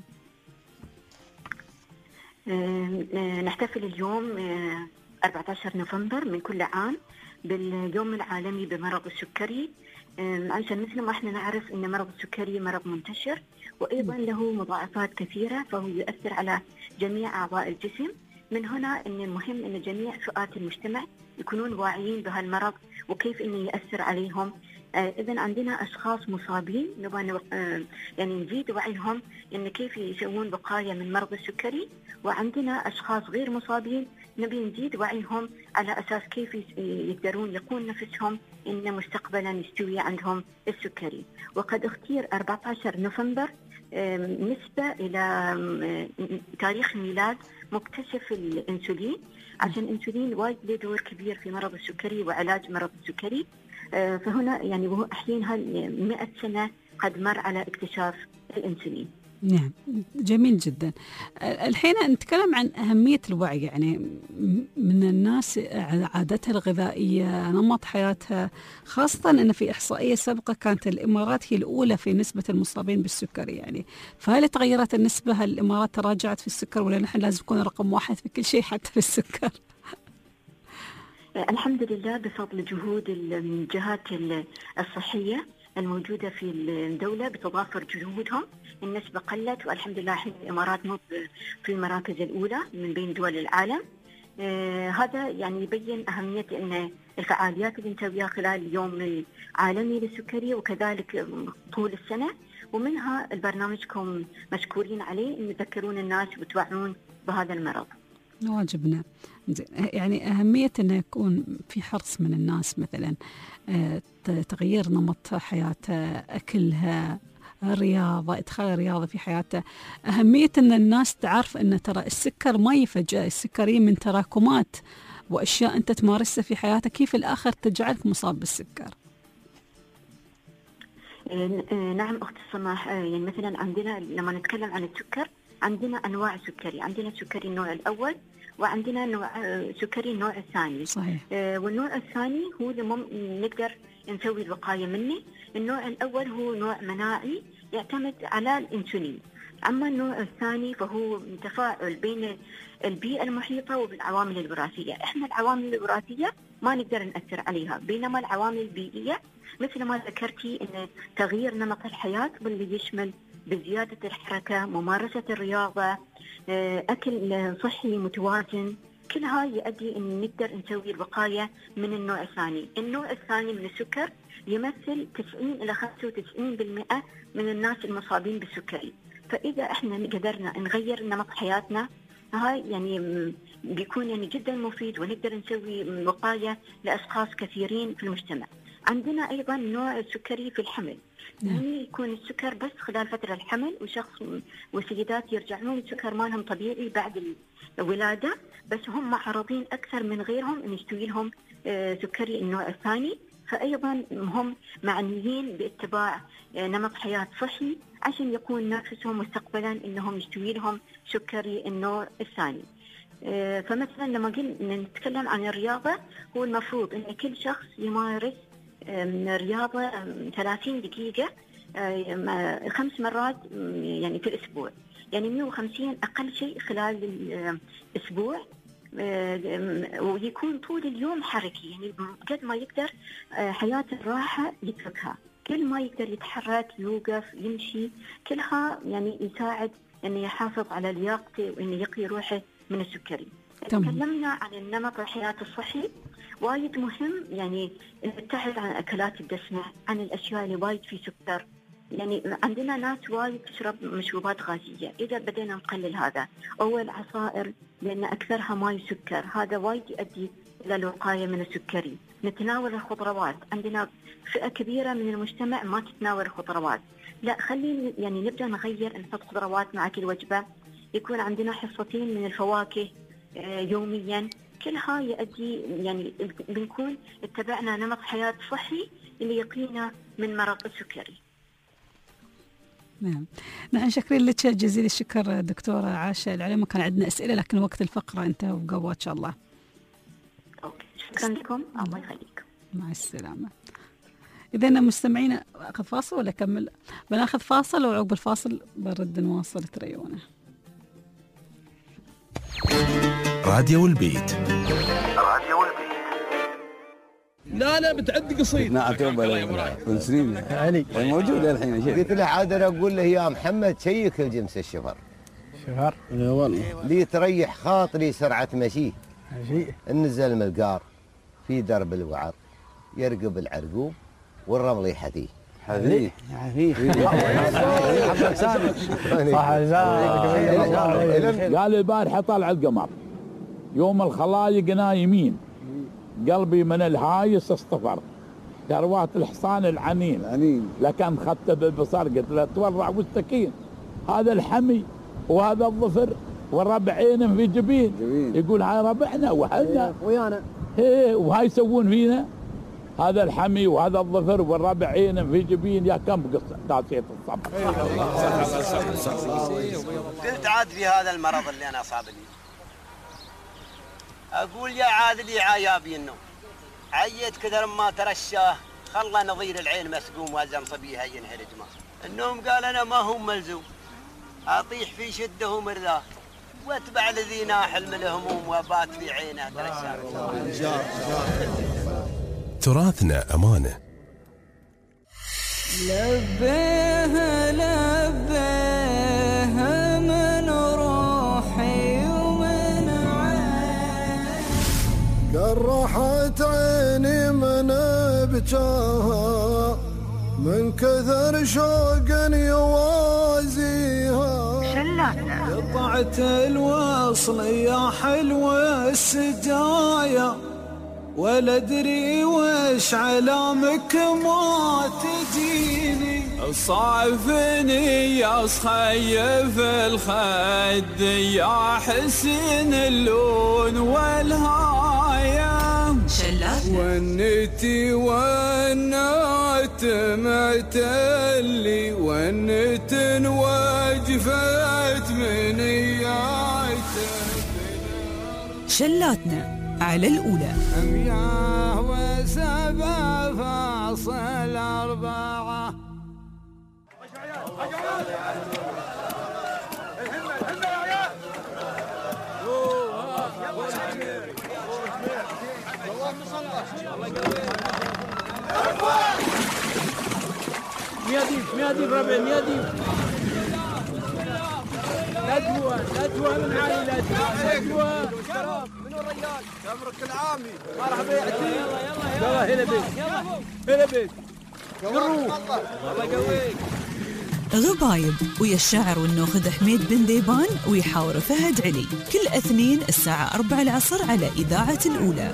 نحتفل اليوم أربعة عشر نوفمبر من كل عام باليوم العالمي بمرض السكري، عشان مثل ما احنا نعرف ان مرض السكري مرض منتشر وايضا له مضاعفات كثيره، فهو يؤثر على جميع اعضاء الجسم. من هنا ان المهم ان جميع فئات المجتمع يكونون واعيين بهالمرض وكيف انه يؤثر عليهم. اذا عندنا اشخاص مصابين نبغى يعني نزيد وعيهم ان كيف يسوون وقايه من مرض السكري، وعندنا اشخاص غير مصابين نبي نزيد وعيهم على اساس كيف يقدرون يقون نفسهم ان مستقبلا يستوي عندهم السكري. وقد اختير أربعة عشر نوفمبر نسبة الى تاريخ ميلاد مكتشف الانسولين، عشان الانسولين وايد له دور كبير في مرض السكري وعلاج مرض السكري. فهنا يعني وهو الحين مئة سنة قد مر على اكتشاف الانسولين. نعم جميل جدا. الحين نتكلم عن أهمية الوعي، يعني من الناس عاداتها الغذائية، نمط حياتها، خاصة أن في إحصائية سابقة كانت الإمارات هي الأولى في نسبة المصابين بالسكري. يعني فهل تغيرت النسبة؟ هل الإمارات تراجعت في السكر ولا نحن لازم نكون رقم واحد في كل شيء حتى في السكر؟ الحمد لله بفضل جهود الجهات الصحية الموجودة في الدولة بتضافر جهودهم النسبة قلت، والحمد لله الحين الإمارات مو في المراكز الأولى من بين دول العالم. آه هذا يعني يبين أهمية أن الفعاليات اللي نسويها خلال اليوم العالمي للسكري وكذلك طول السنة، ومنها البرنامجكم مشكورين عليه أن تذكرون الناس وتوعون بهذا المرض. واجبنا. يعني أهمية أن يكون في حرص من الناس مثلا تغيير نمط حياتها، أكلها، الرياضة، إدخال الرياضة في حياتها. أهمية أن الناس تعرف أن ترى السكر ما يفجأ، السكري من تراكمات وأشياء أنت تمارسها في حياتك كيف الآخر تجعلك مصاب بالسكر. نعم أخت السماح، يعني مثلا عندنا لما نتكلم عن السكر عندنا أنواع سكري، عندنا السكري النوع الأول وعندنا نوع سكري النوع الثاني. صحيح. آه والنوع الثاني هو اللي نقدر نسوي الوقاية منه. النوع الأول هو نوع مناعي يعتمد على الإنسولين، أما النوع الثاني فهو تفاعل بين البيئة المحيطة والعوامل الوراثية. إحنا العوامل الوراثية ما نقدر نأثر عليها. بينما العوامل البيئية مثل ما ذكرتي إن تغيير نمط الحياة واللي يشمل بزيادة الحركة، ممارسة الرياضة، أكل صحي متوازن، كل هاي يؤدي أن نقدر نسوي الوقاية من النوع الثاني. النوع الثاني من السكر يمثل تسعين إلى خمسة وتسعين بالمئة من الناس المصابين بالسكري. فإذا إحنا قدرنا نغير نمط حياتنا هاي يعني بيكون يعني جدا مفيد، ونقدر نسوي وقاية لأشخاص كثيرين في المجتمع. عندنا أيضا نوع السكري في الحمل، يعني يكون السكر بس خلال فترة الحمل، وشخص وسيدات يرجعون السكر مالهم طبيعي بعد الولادة، بس هم معرضين أكثر من غيرهم أن يستوي لهم سكري النوع الثاني. فأيضا هم معنيين باتباع نمط حياة صحي عشان يكون نفسهم مستقبلا أنهم يستوي لهم سكري النوع الثاني. فمثلا لما قلنا نتكلم عن الرياضة، هو المفروض أن كل شخص يمارس رياضة ثلاثين دقيقة خمس مرات يعني في الأسبوع، يعني مئة وخمسين أقل شيء خلال الأسبوع، ويكون طول اليوم حركي، يعني قد ما يقدر حياة الراحة يتركها، كل ما يقدر يتحرك يوقف يمشي، كلها يعني يساعد أنه يحافظ على لياقته وأنه يقي روحه من السكري. تكلمنا عن النمط الحياة الصحي، وايد مهم يعني نبتعد عن أكلات الدسمة، عن الأشياء اللي وايد في سكر. يعني عندنا ناس وايد تشرب مشروبات غازية، إذا بدينا نقلل هذا، أو العصائر لأن أكثرها ماء وسكر، هذا وايد يؤدي إلى الوقاية من السكري. نتناول الخضروات، عندنا فئة كبيرة من المجتمع ما تتناول الخضروات، لا خلينا يعني نبدأ نغير، نحط خضروات مع كل وجبة، يكون عندنا حصتين من الفواكه يوميا، كل هاي يؤدي يعني بنكون اتبعنا نمط حياة صحي اللي يقينا من مرض السكري. نعم، نحن شاكرين لك جزيل الشكر دكتورة عاشة العليمة. كان عندنا أسئلة لكن وقت الفقرة انتهى وقوى إن شاء الله. أوكي. شكرا لكم، الله يخليكم. مع السلامة. إذا مستمعين أخذ فاصل ولا كمل؟ بناخذ فاصل وعقب الفاصل برد نواصل تريونه. راديو البيت. راديو البيت. لا لا بتعد قصيد. نعم توبة من سنين علي موجود الحين يا شيخ. قلت له عاد انا اقول له يا محمد شيك الجنس الشفر. شفر؟ اي والله. لي تريح خاطري سرعة مشيه. مشي. نزل من القار في درب الوعر يرقب العرقوب والرمل يحذيه. حذيه حذيه. قال البارحة طلع القمر يوم الخلايق نايمين، قلبي من الهايس اصطفر، كروات الحصان العنين العنين لكن خدت بالبصر قلت له تورع واستكين، هذا الحمي وهذا الظفر والربعين في جبين, جبين. يقول هاي ربعنا وحدنا ويانا ايه وهاي يسوون فينا، هذا الحمي وهذا الظفر والربع عين في جبين، يا كم قصة تاسية الصبر. قلت عاد في هذا المرض اللي أنا أصابني، أقول يا عادل يا عيابي إنه عيت كثر ما ترشاه، خلى نظير العين مسقوم وزم صبيها ينهرج ما النوم، قال أنا ما هو ملزوم أطيح في شده ومرذاه، واتبع الذي ناحل من الهموم وبات في عينه ترشاه. تراثنا أمانة. لبيه لبيه من روحي ومن عيني، قرحت عيني من بجاها من كثر شوق يوازيها، قطعت الوصل يا حلوة السجايا، ولا ادري وش علامك ما تجيني، صعفني يا صخيف الخد يا حسين اللون والهاية، ونتي ونات معتلي ونت وجفت من اياته. شلاتنا على الأولى. مياه وسبع فاصل أربعة. مياديف مياديف ربع مياديف ندوة ندوة من عائلة ندوة منو الرجال؟ تمرك العامي مرحبا يا عتيق يلا يلا هلا بيك هلا بيك قروف الله يقويك. غبايب ويا الشاعر والنوخذ حميد بن ذيبان ويحاور فهد علي كل اثنين الساعة أربعة العصر على إذاعة الأولى.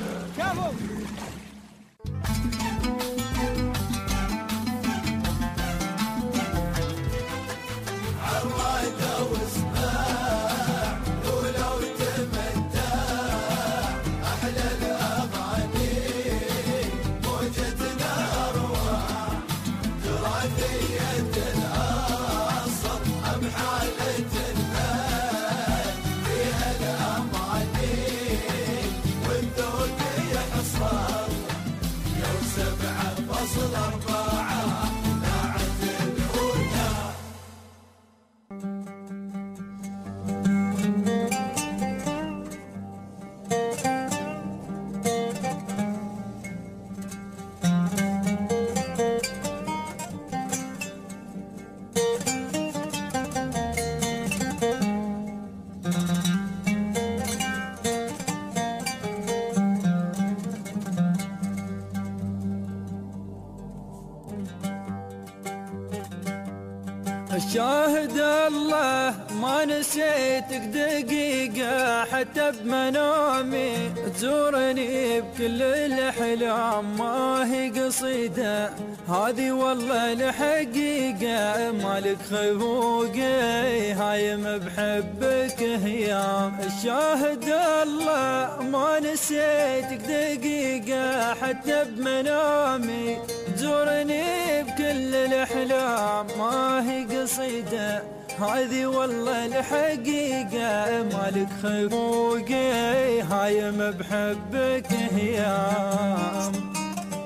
الشاهد الله ما نسيتك دقيقة حتى بمنامي تزورني بكل الأحلام ما هي قصيدة هذه والله الحقيقة مالك خفوقي هايم بحبك هيام. الشاهد الله ما نسيتك دقيقة حتى بمنامي تزورني بكل الأحلام ما هي قصيدة هذه والله الحقيقة مالك خفوقي هايم بحبك هيام.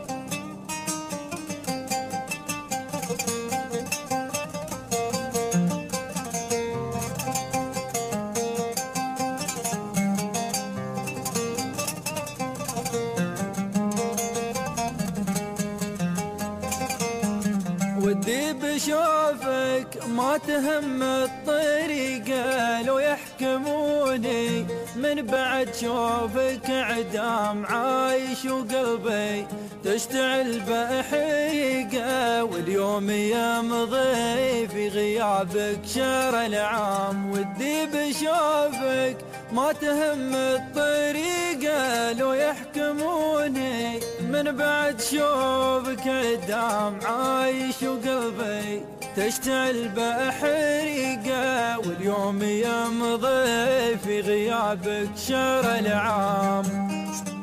ودي بشوفك ما تهم الطريقة لو يحكموني من بعد شوفك عدام عايش وقلبي تشتعل بحريقة واليوم يمضي في غيابك شهر العام. ودي بشوفك ما تهم الطريقة لو يحكموني من بعد شوفك عدام عايش وقلبي تشتعل بحريقة واليوم يمضي في غيابك شهر العام.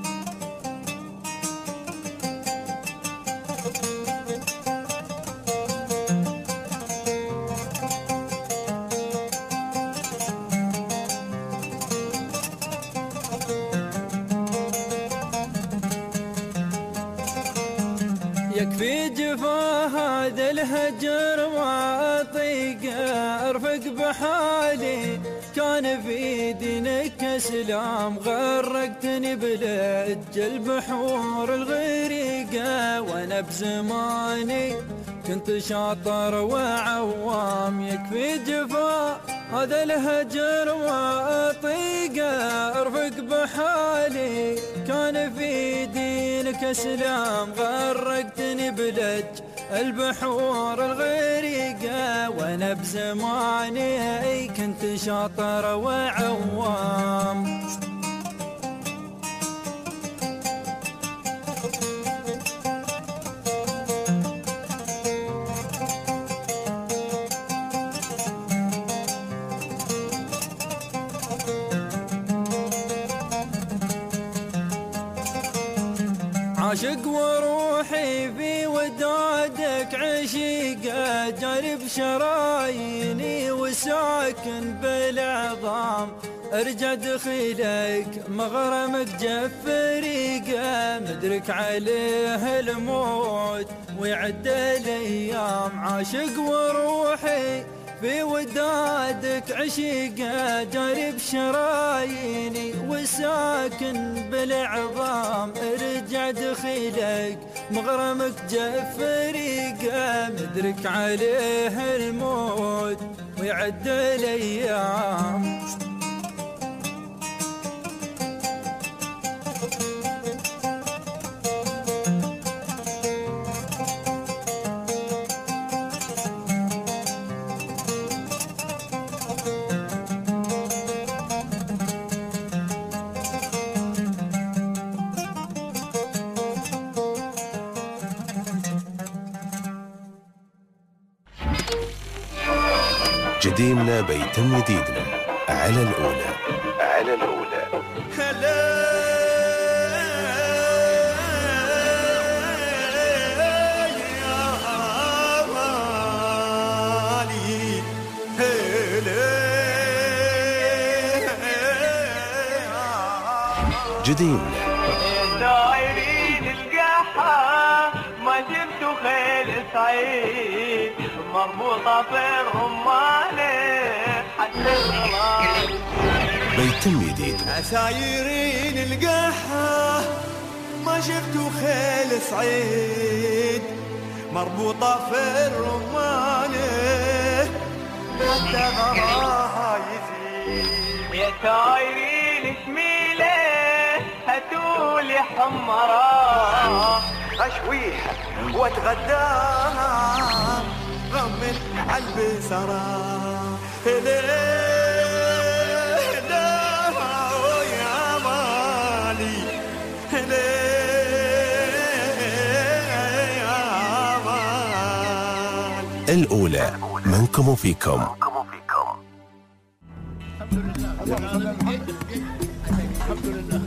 يكفي جفا هذا الهجر ما اطيقه ارفق بحالي كان في دينك اسلام غرقتني بلج البحور الغريقه وانا بزماني كنت شاطر وعوام. يكفي جفا هذا الهجر ما اطيقه ارفق بحالي كان في دينك اسلام غرقتني بلج البحور الغريقه وانا بزماني كنت شاطر وعوام. عاشق وروحي في ودادك عشيقة جارب شراييني وساكن بالعظام ارجع دخيلك مغرمك جفريقة مدرك عليه الموت ويعد الايام. عاشق وروحي في ودادك عشيقة جاري بشراييني وساكن بالعظام ارجع دخيلك مغرمك جفريقة مدرك عليه الموت ويعد الايام. جديمنا بيتم جديدنا على الأولى. على الأولى. جديمنا. دايرين القحة ما جبتوا خيل سعيد مربوطة في الرمانة حتى الغلال. بيتم جديد. عسايرين القحة ما شفتوا خيل سعيد مربوطة في الرمانة حتى غراها يزيد. يا سايرين شميلة هاتولي حمراء اشويها واتغداها غمن عالبسرة. هلا هلا يا مالي هلا يا مالي. الأولى منكم وفيكم. الحمد لله.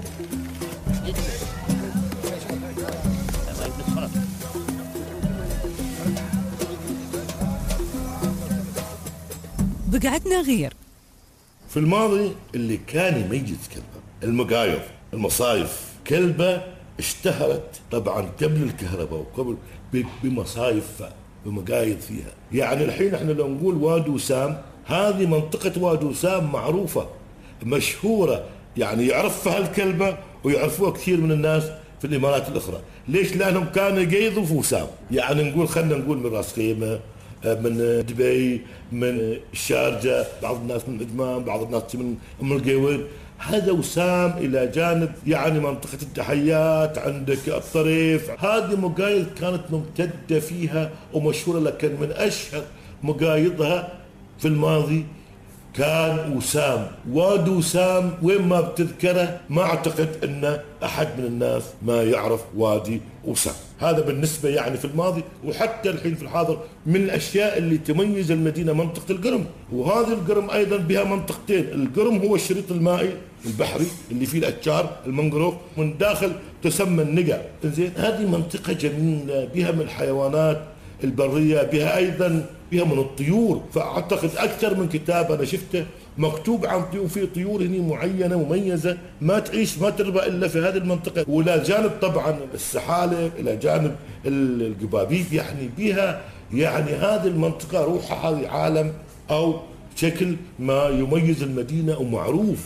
بقعدنا غير. في الماضي اللي كان يميز كلبه المقايض المصايف، كلبه اشتهرت طبعا قبل الكهرباء وقبل بمصايف بمقايض فيها. يعني الحين احنا لو نقول وادي وسام، هذه منطقة وادي وسام معروفة مشهورة، يعني يعرفها الكلبة ويعرفوها كثير من الناس في الإمارات الأخرى. ليش؟ لأنهم كانوا يقيضوا في وسام. يعني نقول خلنا نقول من راس خيمة، من دبي، من الشارجة، بعض الناس من عدمان، بعض الناس من أم القيوين. هذا وسام إلى جانب يعني منطقة التحيات، عندك الطريف. هذه مقايض كانت ممتدة فيها ومشهورة، لكن من أشهر مقايضها في الماضي كان وسام. وادي وسام وين ما بتذكره ما أعتقد أن أحد من الناس ما يعرف وادي وسام. هذا بالنسبة يعني في الماضي، وحتى الحين في الحاضر من الأشياء اللي تميز المدينة منطقة القرم. وهذه القرم أيضا بها منطقتين. القرم هو الشريط المائي البحري اللي فيه الأشجار المنغروف، من داخل تسمى النقع. زين، هذه منطقة جميلة بها من الحيوانات البرية، بها أيضا بها من الطيور. فأعتقد أكثر من كتاب أنا شفته مكتوب عن طيور، في طيور هنا معينة مميزة ما تعيش ما تربى إلا في هذه المنطقة. ولا جانب طبعا السحالة، إلى جانب القبابيب، يعني بها يعني هذه المنطقة روحها هذه عالم أو شكل ما يميز المدينة ومعروف.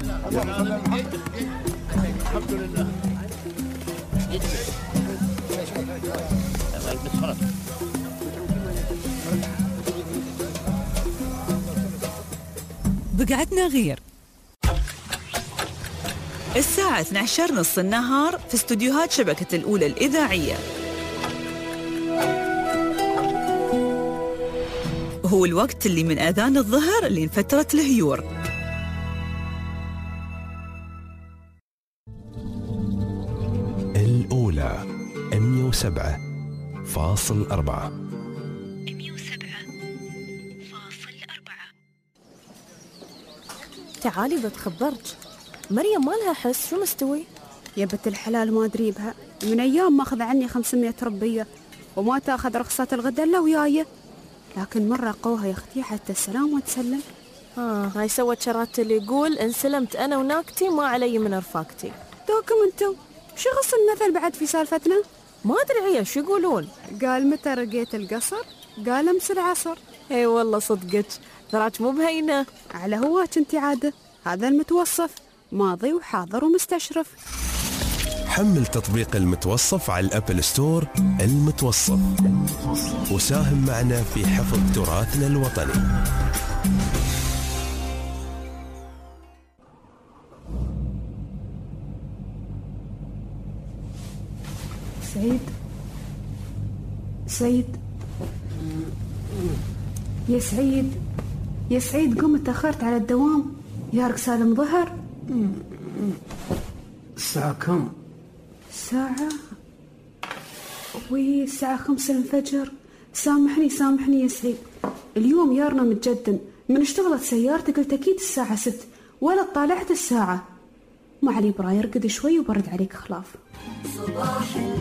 الحمد لله. بقعدنا غير. الساعة اثني عشر نص النهار في استوديوهات شبكة الأولى الإذاعية. هو الوقت اللي من أذان الظهر لين فترة الهيور. الأولى مئة وسبعة فاصل أربعة. تعالي بتخبرك، مريم ما لها حس. شو مستوي؟ يا بنت الحلال ما ادري بها، من ايام ما اخذ عني خمسمية ربيه وما تاخذ رخصة الغدا الا وياي، لكن مرة قوها يا اختي حتى السلام وتسلم. اه هاي سوت شرات اللي يقول ان سلمت انا وناكتي ما علي من رفاقتي. دوكم انتم شو غص المثل بعد في سالفتنا؟ ما ادري هي شو يقولون. قال متى رقيت القصر؟ قال امس العصر. اي والله صدقك، تراك مو بهينة. على هواك انت عادة، هذا المتوصف ماضي وحاضر ومستشرف. حمل تطبيق المتوصف على الأبل ستور. المتوصف، وساهم معنا في حفظ تراثنا الوطني. سعيد سعيد يا سعيد يا سعيد، قمت تأخرت على الدوام. يارك سالم ظهر. الساعة كم؟ ساعة وي الساعة خمسة الفجر. سامحني سامحني يا سعيد، اليوم يارنا متجدن، من اشتغلت سيارتي قلت أكيد الساعة ست، ولا طالعت الساعة. ما علي براي، ارقد شوي وبرد عليك خلاف. صباح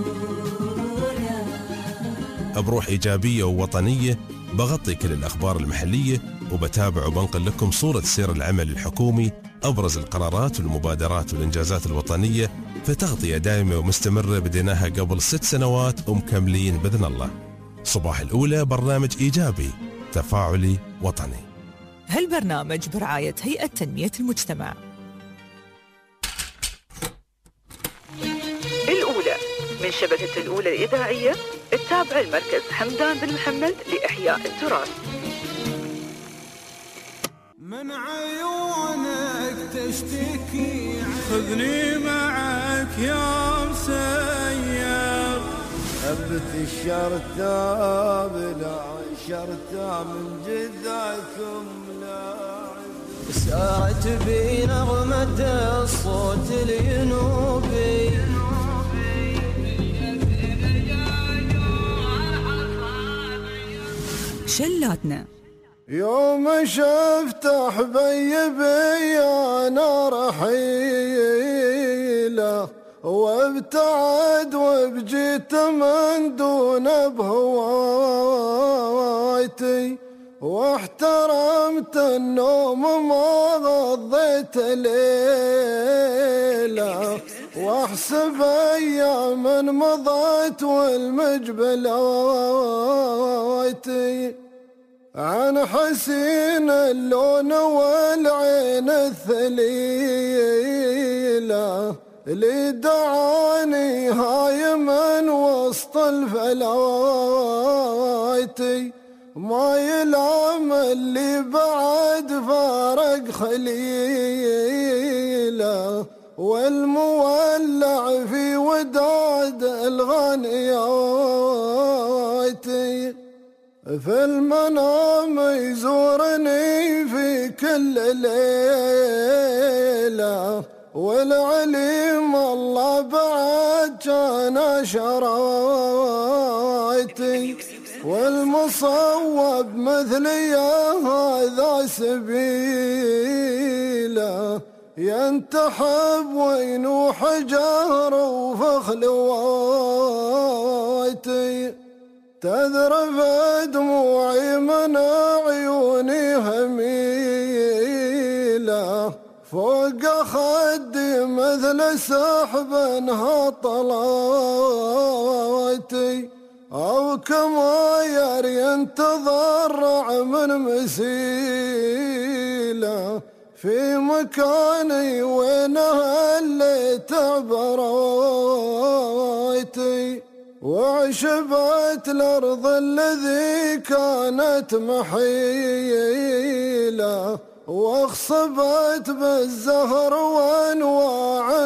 بروح إيجابية ووطنية بغطي كل الأخبار المحلية، وبتابع وبنقل لكم صورة سير العمل الحكومي، أبرز القرارات والمبادرات والإنجازات الوطنية، في تغطية دائمة ومستمرة بديناها قبل ست سنوات ومكملين بإذن الله. صباح الأولى برنامج إيجابي تفاعلي وطني. هالبرنامج برعاية هيئة تنمية المجتمع. الأولى من شبكة الأولى الإذاعية، التابعة المركز حمدان بن محمد لإحياء التراث. من عيونك تشتكي، خذني معك يا مسير. أبت الشرطة بلا شرطة من جدكم لاعب. سارت بي نغمة الصوت الينوبي، شلاتنا. يوم شفت حبيبي انا رحيله، وابتعد وبجيت من دون بهوايتي، واحترمت النوم ما غضيت ليله، واحسب ايام مضت والمجبلايتي، عن حسين اللون والعين الثليلة، اللي دعاني هايما وسط الفلايتي، ما يلام اللي بعد فارق خليله، والمولع في وداد الغنياتي، في المنام يزورني في كل ليلة، والعليم الله بعد كان شرايتي، والمصوب مثلي هذا سبيله، ينتحب وينوح جهر وفخل وايتي، تذرف دموعي من عيوني هميلة، فوق خدي مثل سحب هطلاتي، أو كما يري انتضرع من مسيلة، في مكاني وين اللي تعبرايتي، وعشبت الأرض الذي كانت محيلة، واخصبت بالزهر وانواع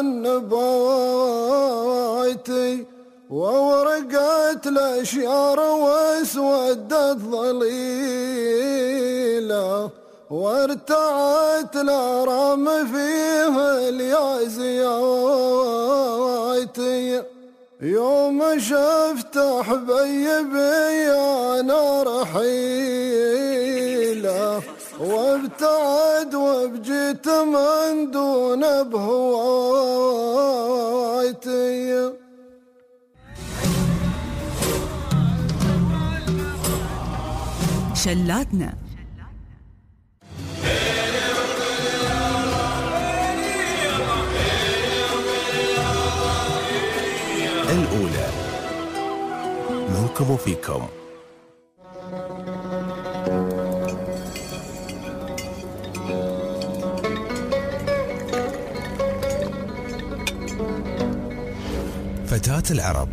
النباتي، وورقت الأشيار واسودت ظليلة، وارتعت الأرام فيها اليازياتي، يوم شفت حبيبي انا رحيله، وابتعد وبجيت من دون بهوايتي. شلاتنا. الأولى منكم وفيكم. فتاة العرب.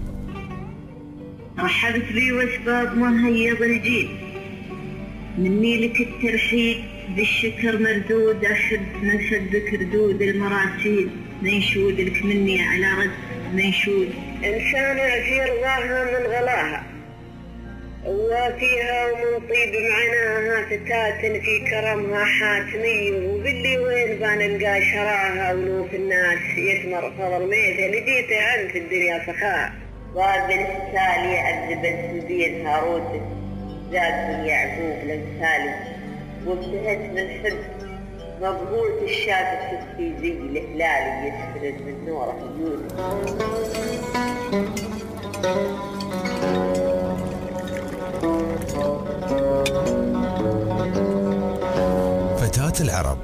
رحبت بي واسباب مهيض الجيل، مني لك الترحيب بالشكر مردود، أحب من حبك ردود المراسيل، منشود لك مني على رد منشود. إنسانة في رضاها من غلاها، وفيها ومن طيب معناها، فتاة في كرمها حاتمية، وباللي وين بنلقى شراها، ولوف الناس يثمر فضل ميته، لديته عن في الدنيا سخاء. ضاد بن السالي عذب السبيل هاروت، زاد بن يعقوب الامثالي، وابتهت من حب مبهوت الشافت في زي الهلال، يسرد من نوره يونس. فتاة العرب.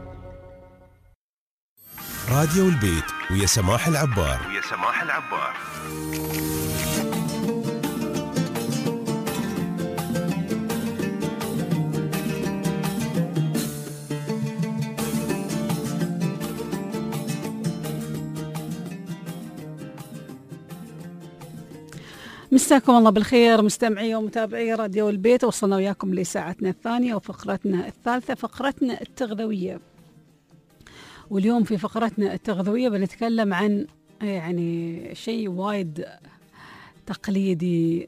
راديو البيت ويا سماح العبار. ويا سماح العبار. مساكم الله بالخير مستمعي ومتابعي راديو البيت. وصلنا وياكم لساعتنا الثانية وفقرتنا الثالثة، فقرتنا التغذوية. واليوم في فقرتنا التغذوية بنتكلم عن يعني شيء وايد تقليدي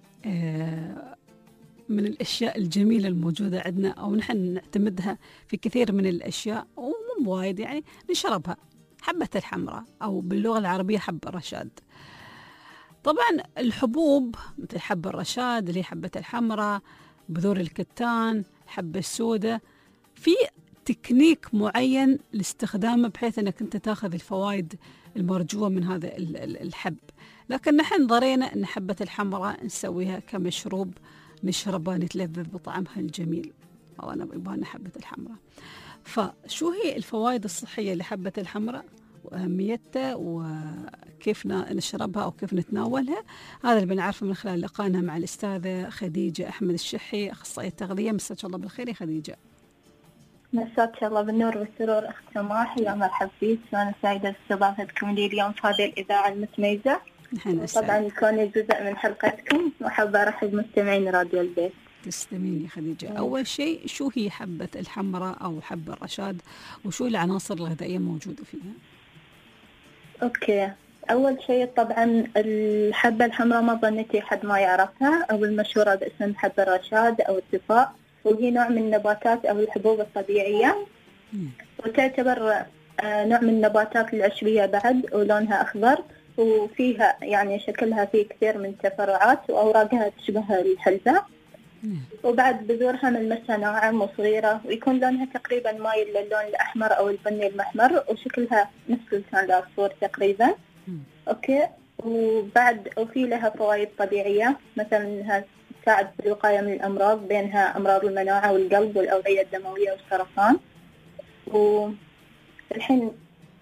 من الأشياء الجميلة الموجودة عندنا، أو نحن نعتمدها في كثير من الأشياء ومو وايد يعني نشربها، حبة الحمراء أو باللغة العربية حب الرشاد. طبعا الحبوب مثل حب الرشاد اللي حبة الحمراء، بذور الكتان، حبة السوداء، في تكنيك معين لاستخدامه بحيث أنك أنت تاخذ الفوائد المرجوة من هذا الحب. لكن نحن ضرينا أن حبة الحمراء نسويها كمشروب نشربها نتلذذ بطعمها الجميل، أو أنا بيبان حبة الحمراء. فشو هي الفوائد الصحية لحبة الحمراء وأهميتها وكيف نشربها أو كيف نتناولها؟ هذا اللي بنعرفه من خلال لقائنا مع الأستاذة خديجة أحمد الشحي، أخصائية تغذية. مساك الله بالخير يا خديجة. مساك الله بالنور والسرور أخت سماح، يا مرحبا فيك. أنا سعيدة باستضافتكم لي اليوم في هذه الإذاعة المتميزة، طبعا كوني جزء من حلقتكم، وحابة أرحب مستمعين راديو البيت. تسلمين يا خديجة. أول شيء شو هي حبة الحمراء أو حب الرشاد، وشو العناصر الغذائية موجودة فيها؟ أوكي، أول شيء طبعا الحبة الحمراء ما ظنيتي حد ما يعرفها، أو المشهورة باسم حب الرشاد أو التفاء، وهي نوع من النباتات أو الحبوب الطبيعية، وتعتبر نوع من النباتات العشبية بعد، ولونها أخضر، وفيها يعني شكلها فيه كثير من تفرعات، وأوراقها تشبه الحلبة، وبعد بذورها ملمسها ناعم وصغيرة، ويكون لونها تقريبا مايل للون الأحمر أو البني المحمر، وشكلها نفس لسان العصفور تقريبا. أوكي، وبعد وفي لها فوائد طبيعية، مثلا إنها تساعد في الوقاية من الأمراض، بينها أمراض المناعة والقلب والأوعية الدموية والسرطان. والحين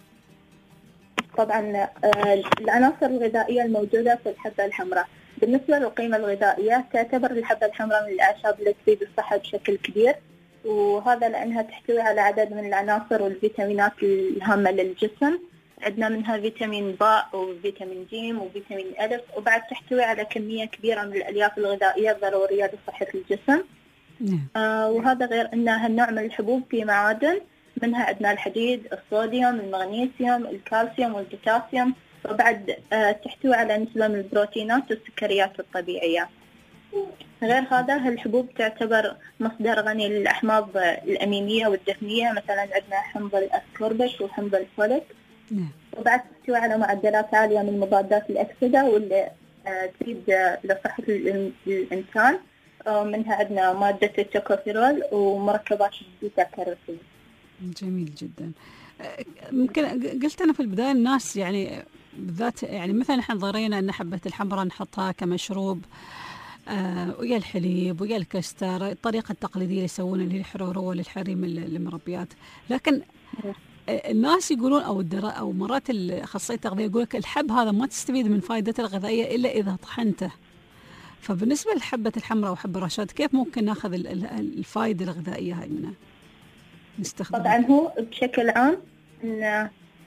طبعا العناصر الغذائية الموجودة في الحبة الحمراء. بالنسبة للقيمة الغذائية، تعتبر الحبة الحمراء من الأعشاب التي تفيد الصحة بشكل كبير، وهذا لأنها تحتوي على عدد من العناصر والفيتامينات الهامة للجسم. عندنا منها فيتامين باء وفيتامين جيم وفيتامين ألف، وبعد تحتوي على كمية كبيرة من الألياف الغذائية الضرورية لصحة الجسم. آه وهذا غير أن هالنوع من الحبوب فيه معادن، منها عندنا الحديد، الصوديوم، المغنيسيوم، الكالسيوم والبوتاسيوم، وبعد آه تحتوي على نسبة من البروتينات والسكريات الطبيعية. غير هذا هالحبوب تعتبر مصدر غني للأحماض الأمينية والدهنية، مثلا عندنا حمض الأسكوربيك وحمض الفوليك. وبعد تحتوي على معدلات عالية من مضادات الأكسدة واللي آه تفيد لصحة الإنسان. آه منها عندنا مادة التوكوفيرول ومركبات البيتا كاروتين. جميل جدا. ممكن قلت أنا في البداية الناس يعني بالذات يعني مثلا احنا ضرينا أن حبة الحمراء نحطها كمشروب آه ويا الحليب ويا الكستر، الطريقة التقليدية اللي يسوون اللي الحرورة للحريم المربيات. لكن الناس يقولون أو الدراء أو مرات الأخصائي التغذية يقول لك الحب هذا ما تستفيد من فائدته الغذائية إلا إذا طحنته. فبالنسبة لحبة الحمراء وحب الرشاد كيف ممكن ناخذ الفائدة الغذائية هاي منها نستخدمها؟ طبعا هو بشكل عام إن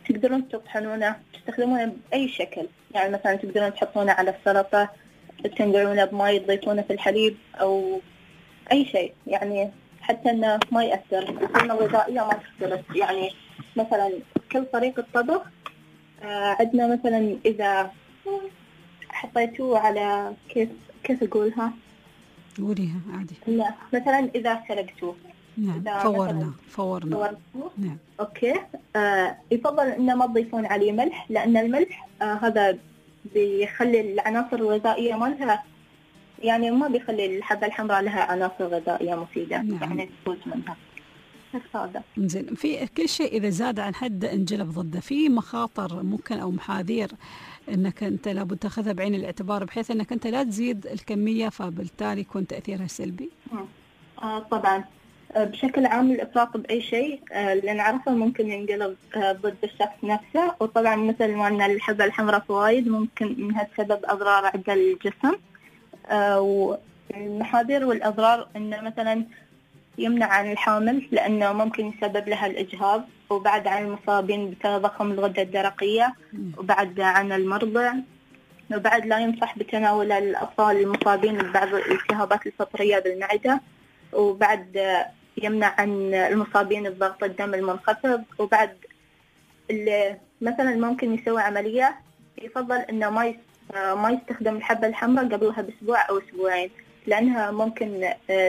تقدرون تطحنونه تستخدمونه بأي شكل، يعني مثلا تقدرون تحطونه على السلطة، تنقعونه بماء تضيفونه في الحليب أو أي شيء، يعني حتى إنه ما يأثر. القيمة الغذائية ما تختلف، يعني مثلا كل طريقة طبخ آه عندنا مثلا إذا حطيتوه على كيف كيف أقولها؟ قوليها عادي. لا مثلا إذا سلقتوه. نعم فورنا فورنا. نعم. أوكي. آه يفضل إنه ما تضيفون عليه ملح، لأن الملح آه هذا بيخلي العناصر الغذائية مالها، يعني ما بيخلي الحبة الحمراء لها عناصر غذائية مفيدة. نعم. يعني تفوز منها. بس هذا. زين، في كل شيء إذا زاد عن حد انجلب ضده، في مخاطر ممكن أو محاذير انك انت لابد تاخذها بعين الاعتبار بحيث انك انت لا تزيد الكميه فبالتالي يكون تاثيرها سلبي؟ آه طبعا بشكل عام الافراط باي شيء آه اللي نعرفه ممكن ينقلب آه ضد الشخص نفسه، وطبعا مثل ما ان الحبه الحمراء فوائد ممكن انها تسبب اضرار عند الجسم. آه والمحاذير والاضرار انه مثلا يمنع عن الحامل لانه ممكن يسبب لها الاجهاض، وبعد عن المصابين بتضخم الغدة الدرقية، وبعد عن المرضع، وبعد لا ينصح بتناول الأطفال المصابين ببعض الالتهابات الفطرية بالمعدة، وبعد يمنع عن المصابين بضغط الدم المنخفض، وبعد اللي مثلا ممكن يسوي عملية يفضل إنه ما ما يستخدم الحبة الحمراء قبلها بأسبوع أو أسبوعين، لأنها ممكن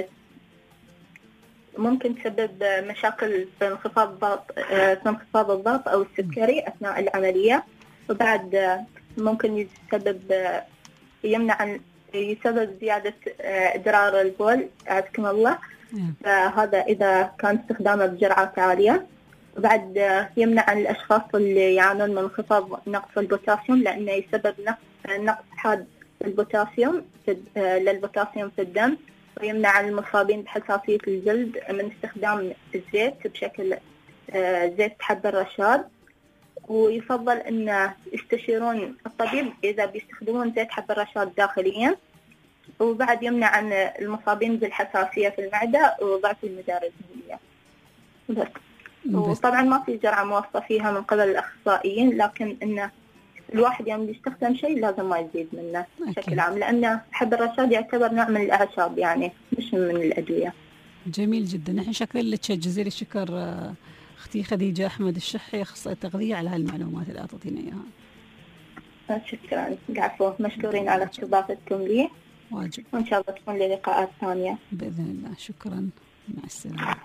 ممكن تسبب مشاكل في انخفاض الضغط في انخفاض الضغط أو السكري أثناء العملية، وبعد ممكن يسبب يمنع عن يسبب زيادة إدرار البول أعزكم الله. فهذا إذا كان استخدامه بجرعات عالية. وبعد يمنع عن الأشخاص اللي يعانون من انخفاض نقص البوتاسيوم، لأنه يسبب نقص حاد البوتاسيوم للبوتاسيوم في الدم، ويمنع عن المصابين بحساسية الجلد من استخدام الزيت بشكل زيت حب الرشاد. ويفضل أن يستشيرون الطبيب إذا بيستخدمون زيت حب الرشاد داخليا. وبعد يمنع عن المصابين بالحساسية في المعدة وضعف المدار الدهنية. بس. وطبعا ما في جرعة موصى فيها من قبل الأخصائيين، لكن إنه الواحد يوم يستخدم شيء لازم ما يزيد منه بشكل عام، لأن حب الرشاد يعتبر نوع من الأعشاب يعني مش من الأدوية. جميل جدا. نحن شكرا لك جزيل الشكر أختي خديجة أحمد الشحي أخصائية التغذية على هالمعلومات اللي أعطيتينا إياها. شكرا. العفو، مشكورين على استضافتكم لي. واجب. وإن شاء الله تكون لي لقاءات ثانية بإذن الله. شكرا، مع السلامة.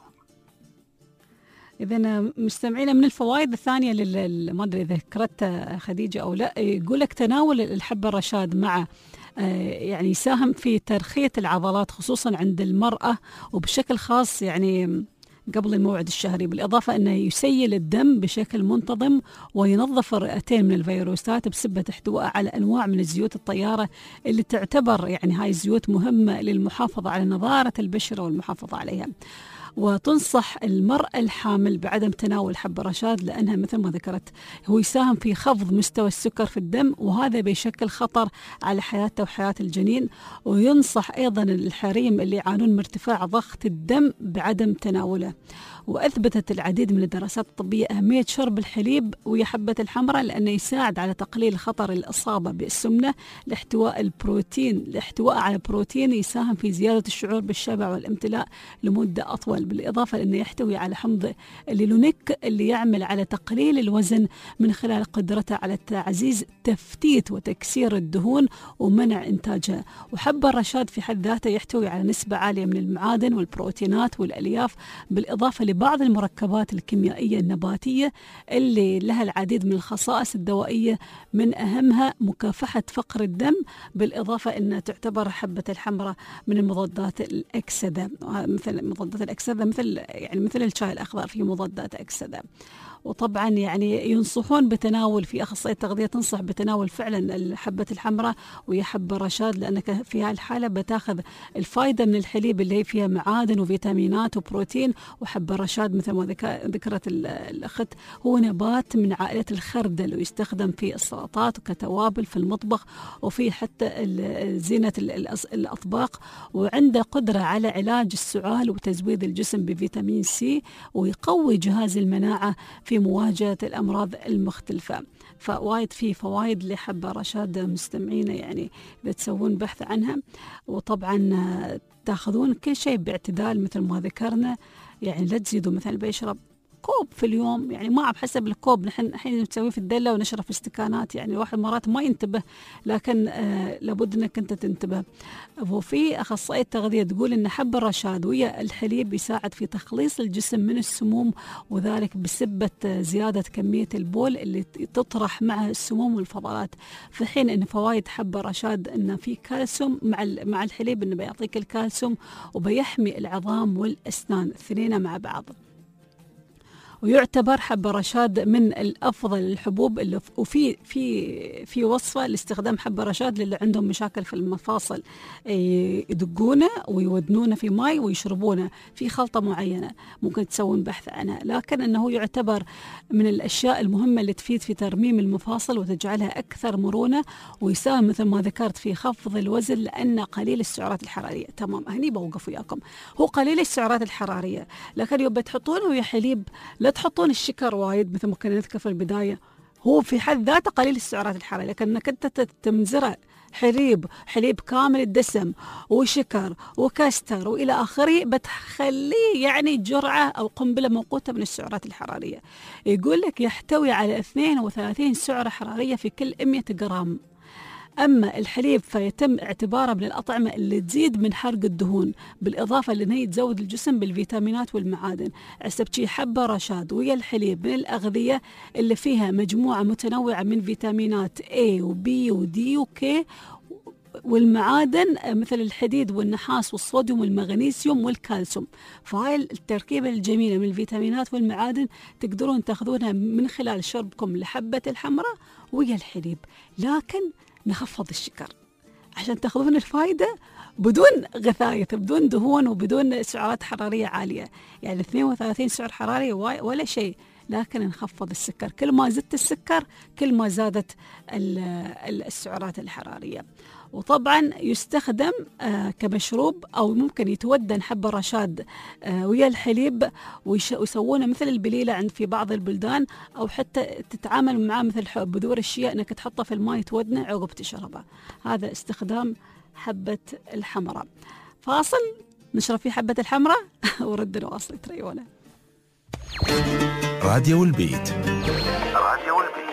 إذن مستمعينا من الفوائد الثانية اللي ما أدري إذا ذكرتها خديجة أو لا، يقول لك تناول الحبة الرشاد مع يعني يساهم في ترخية العضلات خصوصا عند المرأة وبشكل خاص يعني قبل الموعد الشهري، بالإضافة أنه يسيل الدم بشكل منتظم وينظف الرئتين من الفيروسات بسبب احتوائه على أنواع من الزيوت الطيارة اللي تعتبر يعني هاي الزيوت مهمة للمحافظة على نضارة البشرة والمحافظة عليها. وتنصح المرأة الحامل بعدم تناول حب الرشاد لأنها مثل ما ذكرت هو يساهم في خفض مستوى السكر في الدم، وهذا بيشكل خطر على حياته وحياة الجنين. وينصح أيضا الحريم اللي يعانون من ارتفاع ضغط الدم بعدم تناوله. وأثبتت العديد من الدراسات الطبية أهمية شرب الحليب ويا حبة الحمراء لأنه يساعد على تقليل خطر الإصابة بالسمنة، لاحتواء البروتين الاحتواء على البروتين يساهم في زيادة الشعور بالشبع والامتلاء لمدة أطول، بالإضافة لأنه يحتوي على حمض الليلونيك اللي يعمل على تقليل الوزن من خلال قدرته على تعزيز تفتيت وتكسير الدهون ومنع إنتاجها. وحب الرشاد في حد ذاته يحتوي على نسبة عالية من المعادن والبروتينات والألياف، بالإضافة لبعض المركبات الكيميائية النباتية اللي لها العديد من الخصائص الدوائية، من أهمها مكافحة فقر الدم، بالإضافة أن تعتبر حبة الحمراء من المضادات الأكسدة، مثل مضادات الأكسدة مثل يعني مثل الشاي الأخضر فيه مضادات أكسدة. وطبعا يعني ينصحون بتناول في أخصائية التغذية تنصح بتناول فعلا الحبة الحمراء وهي حبة رشاد، لأنك في هالحالة بتاخذ الفائدة من الحليب اللي هي فيها معادن وفيتامينات وبروتين. وحبة الرشاد مثل ما ذكرت الأخت هو نبات من عائلة الخردل ويستخدم في السلطات وكتوابل في المطبخ وفي حتى زينة الأطباق، وعنده قدرة على علاج السعال وتزويد الجسم بفيتامين سي، ويقوي جهاز المناعة في في مواجهة الأمراض المختلفة. فوايد في فوائد لحبة رشاد مستمعينا، يعني إذا تسوون بحث عنها، وطبعا تاخذون كل شيء باعتدال مثل ما ذكرنا، يعني لا تزيدوا مثلا بيشرب كوب في اليوم، يعني ما بحسب الكوب، نحن الحين نسويه في الدلة ونشرب في استكانات، يعني الواحد مرات ما ينتبه، لكن آه لابد انك انت تنتبه. وفي اخصائية تغذية تقول ان حب الرشاد ويا الحليب يساعد في تخليص الجسم من السموم، وذلك بسبة زيادة كمية البول اللي تطرح معها السموم والفضلات، في حين ان فوائد حب الرشاد انه في كالسيوم مع مع الحليب، انه بيعطيك الكالسيوم وبيحمي العظام والاسنان اثنين مع بعض. ويعتبر حب الرشاد من الافضل الحبوب اللي وفي في في وصفه لاستخدام حب الرشاد للي عندهم مشاكل في المفاصل، يدقونه ويودنونه في ماء ويشربونه في خلطه معينه، ممكن تسوون بحث عنها، لكن انه يعتبر من الاشياء المهمه اللي تفيد في ترميم المفاصل وتجعلها اكثر مرونه، ويساهم مثل ما ذكرت في خفض الوزن لانه قليل السعرات الحراريه. تمام، هني بوقف وياكم، هو قليل السعرات الحراريه، لكن يبقى تحطونه ويا حليب، لا تحطون الشكر وايد مثل ما كنا نذكر في البداية، هو في حد ذاته قليل السعرات الحرارية، لكنك انت تمزرع حليب حليب كامل الدسم وشكر وكاستر والى اخره، بتخليه يعني جرعة او قنبلة موقوتة من السعرات الحرارية. يقول لك يحتوي على اثنين وثلاثين سعرة حرارية في كل مئة جرام. أما الحليب فيتم اعتباره من الأطعمة اللي تزيد من حرق الدهون، بالإضافة لأنه تزود الجسم بالفيتامينات والمعادن. عسبتشي حبة رشاد ويا الحليب من الأغذية اللي فيها مجموعة متنوعة من فيتامينات A و B و D و K، والمعادن مثل الحديد والنحاس والصوديوم والمغنيسيوم والكالسيوم. فهاي التركيبة الجميلة من الفيتامينات والمعادن تقدرون تاخذونها من خلال شربكم لحبة الحمراء ويا الحليب، لكن نخفض الشكر عشان تاخذون الفائدة بدون غثاية، بدون دهون وبدون سعرات حرارية عالية. يعني اثنين وثلاثين سعر حراري ولا شيء، لكن نخفض السكر. كل ما زدت السكر كل ما زادت السعرات الحرارية. وطبعا يستخدم آه كمشروب، أو ممكن يتودن حب الرشاد آه ويا الحليب ويسوونه مثل البليلة عند في بعض البلدان، أو حتى تتعامل معاه مثل بذور الشيا انك تحطه في الماء تودنه عقب تشربه. هذا استخدام حبة الحمراء. فاصل نشرب فيه حبة الحمراء ورد نواصل تريونه. راديو البيت. راديو البيت.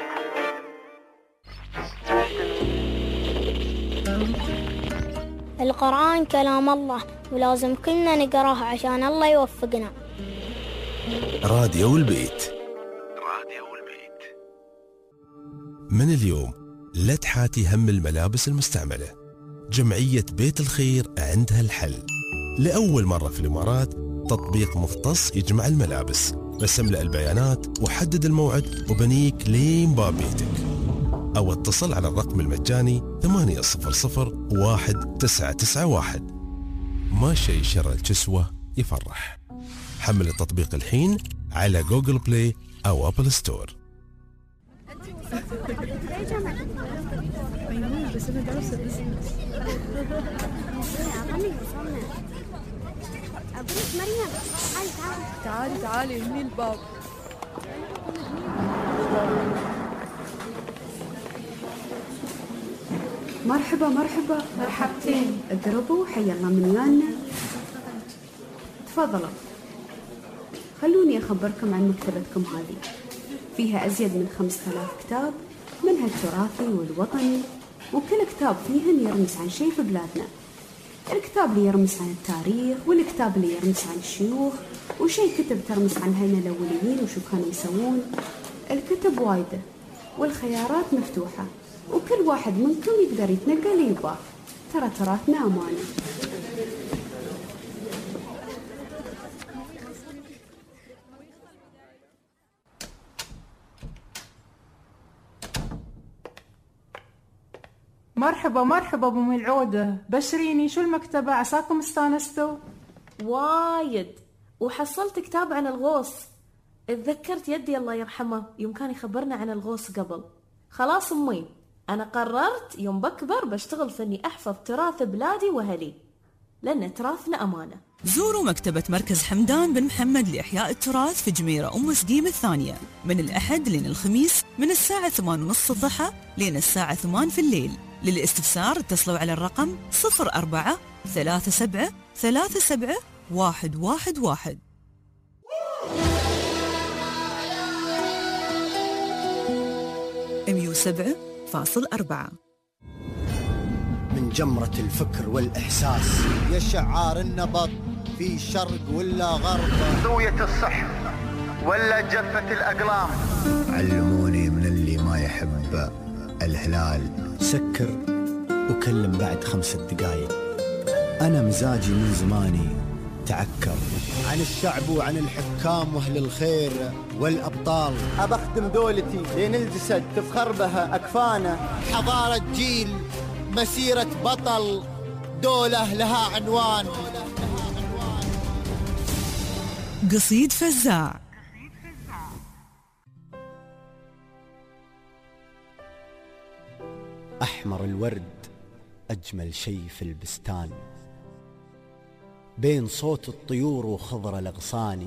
القرآن كلام الله، ولازم كلنا نقراه عشان الله يوفقنا. راديو البيت. راديو البيت. من اليوم لا تحاتي هم الملابس المستعملة. جمعية بيت الخير عندها الحل. لأول مرة في الإمارات تطبيق مختص يجمع الملابس. رسم له البيانات وحدد الموعد وبنيك لين باب بيتك، أو اتصل على الرقم المجاني ثمانية صفر صفر واحد تسعة تسعة واحد. ما شيء شر الكسوة يفرح. حمل التطبيق الحين على جوجل بلاي أو أبل ستور. تعالي تعالي هني الباب. مرحبا مرحبا مرحبتين، اقربوا حي الله من ويانا. تفضلوا، خلوني أخبركم عن مكتبتكم هذه. فيها أزيد من خمسة آلاف كتاب، منها التراثي والوطني، وكل كتاب فيهن يرمز عن شيء في بلادنا. الكتاب اللي يرمز عن التاريخ، والكتاب اللي يرمز عن الشيوخ، وشيء كتب ترمز عن هنا الأوليين وشو كانوا يسوون. الكتب وايدة والخيارات مفتوحة، وكل واحد منكم يقدر يتنقل اللي يبغاه. ترى تراثنا أمانة. مرحبا مرحبا ابو ملعوده، بشريني شو المكتبه، عساكم استانستوا؟ وايد، وحصلت كتاب عن الغوص. اتذكرت يدي الله يرحمه يوم كان يخبرنا عن الغوص قبل. خلاص امي، انا قررت يوم بكبر بشتغل في اني احفظ تراث بلادي واهلي. لأن تراثنا أمانة. زوروا مكتبة مركز حمدان بن محمد لإحياء التراث في جميرة أم سقيم الثانية من الأحد لين الخميس من الساعة ثمان ونص الضحى لين الساعة ثمان في الليل. للاستفسار اتصلوا على الرقم صفر أربعة ثلاثة سبعة ثلاثة سبعة واحد واحد واحد. مية وسبعة فاصل أربعة. من جمرة الفكر والإحساس يا شعار النبض في شرق ولا غرب، زوية الصح ولا جفة الأقلام. علموني من اللي ما يحب الهلال سكر وكلم بعد خمسة دقايق. أنا مزاجي من زماني تعكر عن الشعب وعن الحكام وأهل الخير والأبطال. أبخدم دولتي لين الجسد تفخر بها أكفانه. حضارة جيل، مسيرة بطل، دولة لها عنوان. قصيد فزاع. أحمر الورد أجمل شيء في البستان، بين صوت الطيور وخضر الأغصان.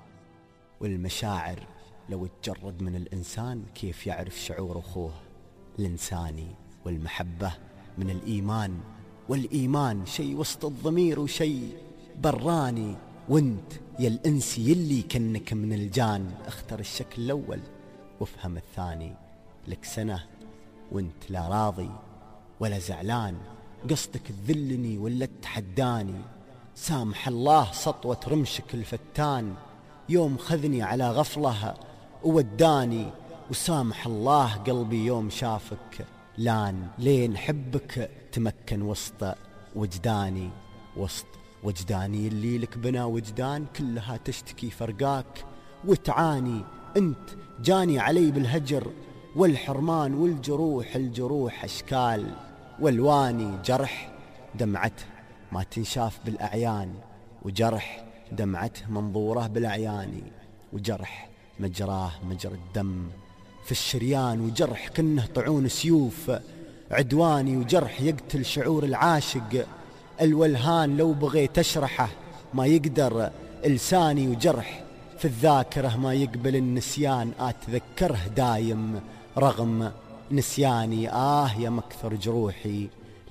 والمشاعر لو تجرد من الإنسان كيف يعرف شعور أخوه الإنساني. والمحبة من الإيمان، والإيمان شيء وسط الضمير وشيء براني. وانت يا الإنسي يلي كنك من الجان، اختر الشكل الأول وافهم الثاني. لك سنة وانت لا راضي ولا زعلان، قصدك تذلني ولا تحداني. سامح الله سطوة رمشك الفتان، يوم خذني على غفلة ووداني. وسامح الله قلبي يوم شافك لان، لين حبك تمكن وسط وجداني. وسط وجداني اللي لك بنا وجدان، كلها تشتكي فرقاك وتعاني. انت جاني علي بالهجر والحرمان، والجروح الجروح أشكال والواني. جرح دمعته ما تنشاف بالأعيان، وجرح دمعته منظوره بالأعيان. وجرح مجراه مجرى الدم في الشريان، وجرح كنه طعون سيوف عدواني. وجرح يقتل شعور العاشق الولهان، لو بغيت أشرحه ما يقدر لساني. وجرح في الذاكرة ما يقبل النسيان، أتذكره دايم رغم نسياني. آه يا مكثر جروحي،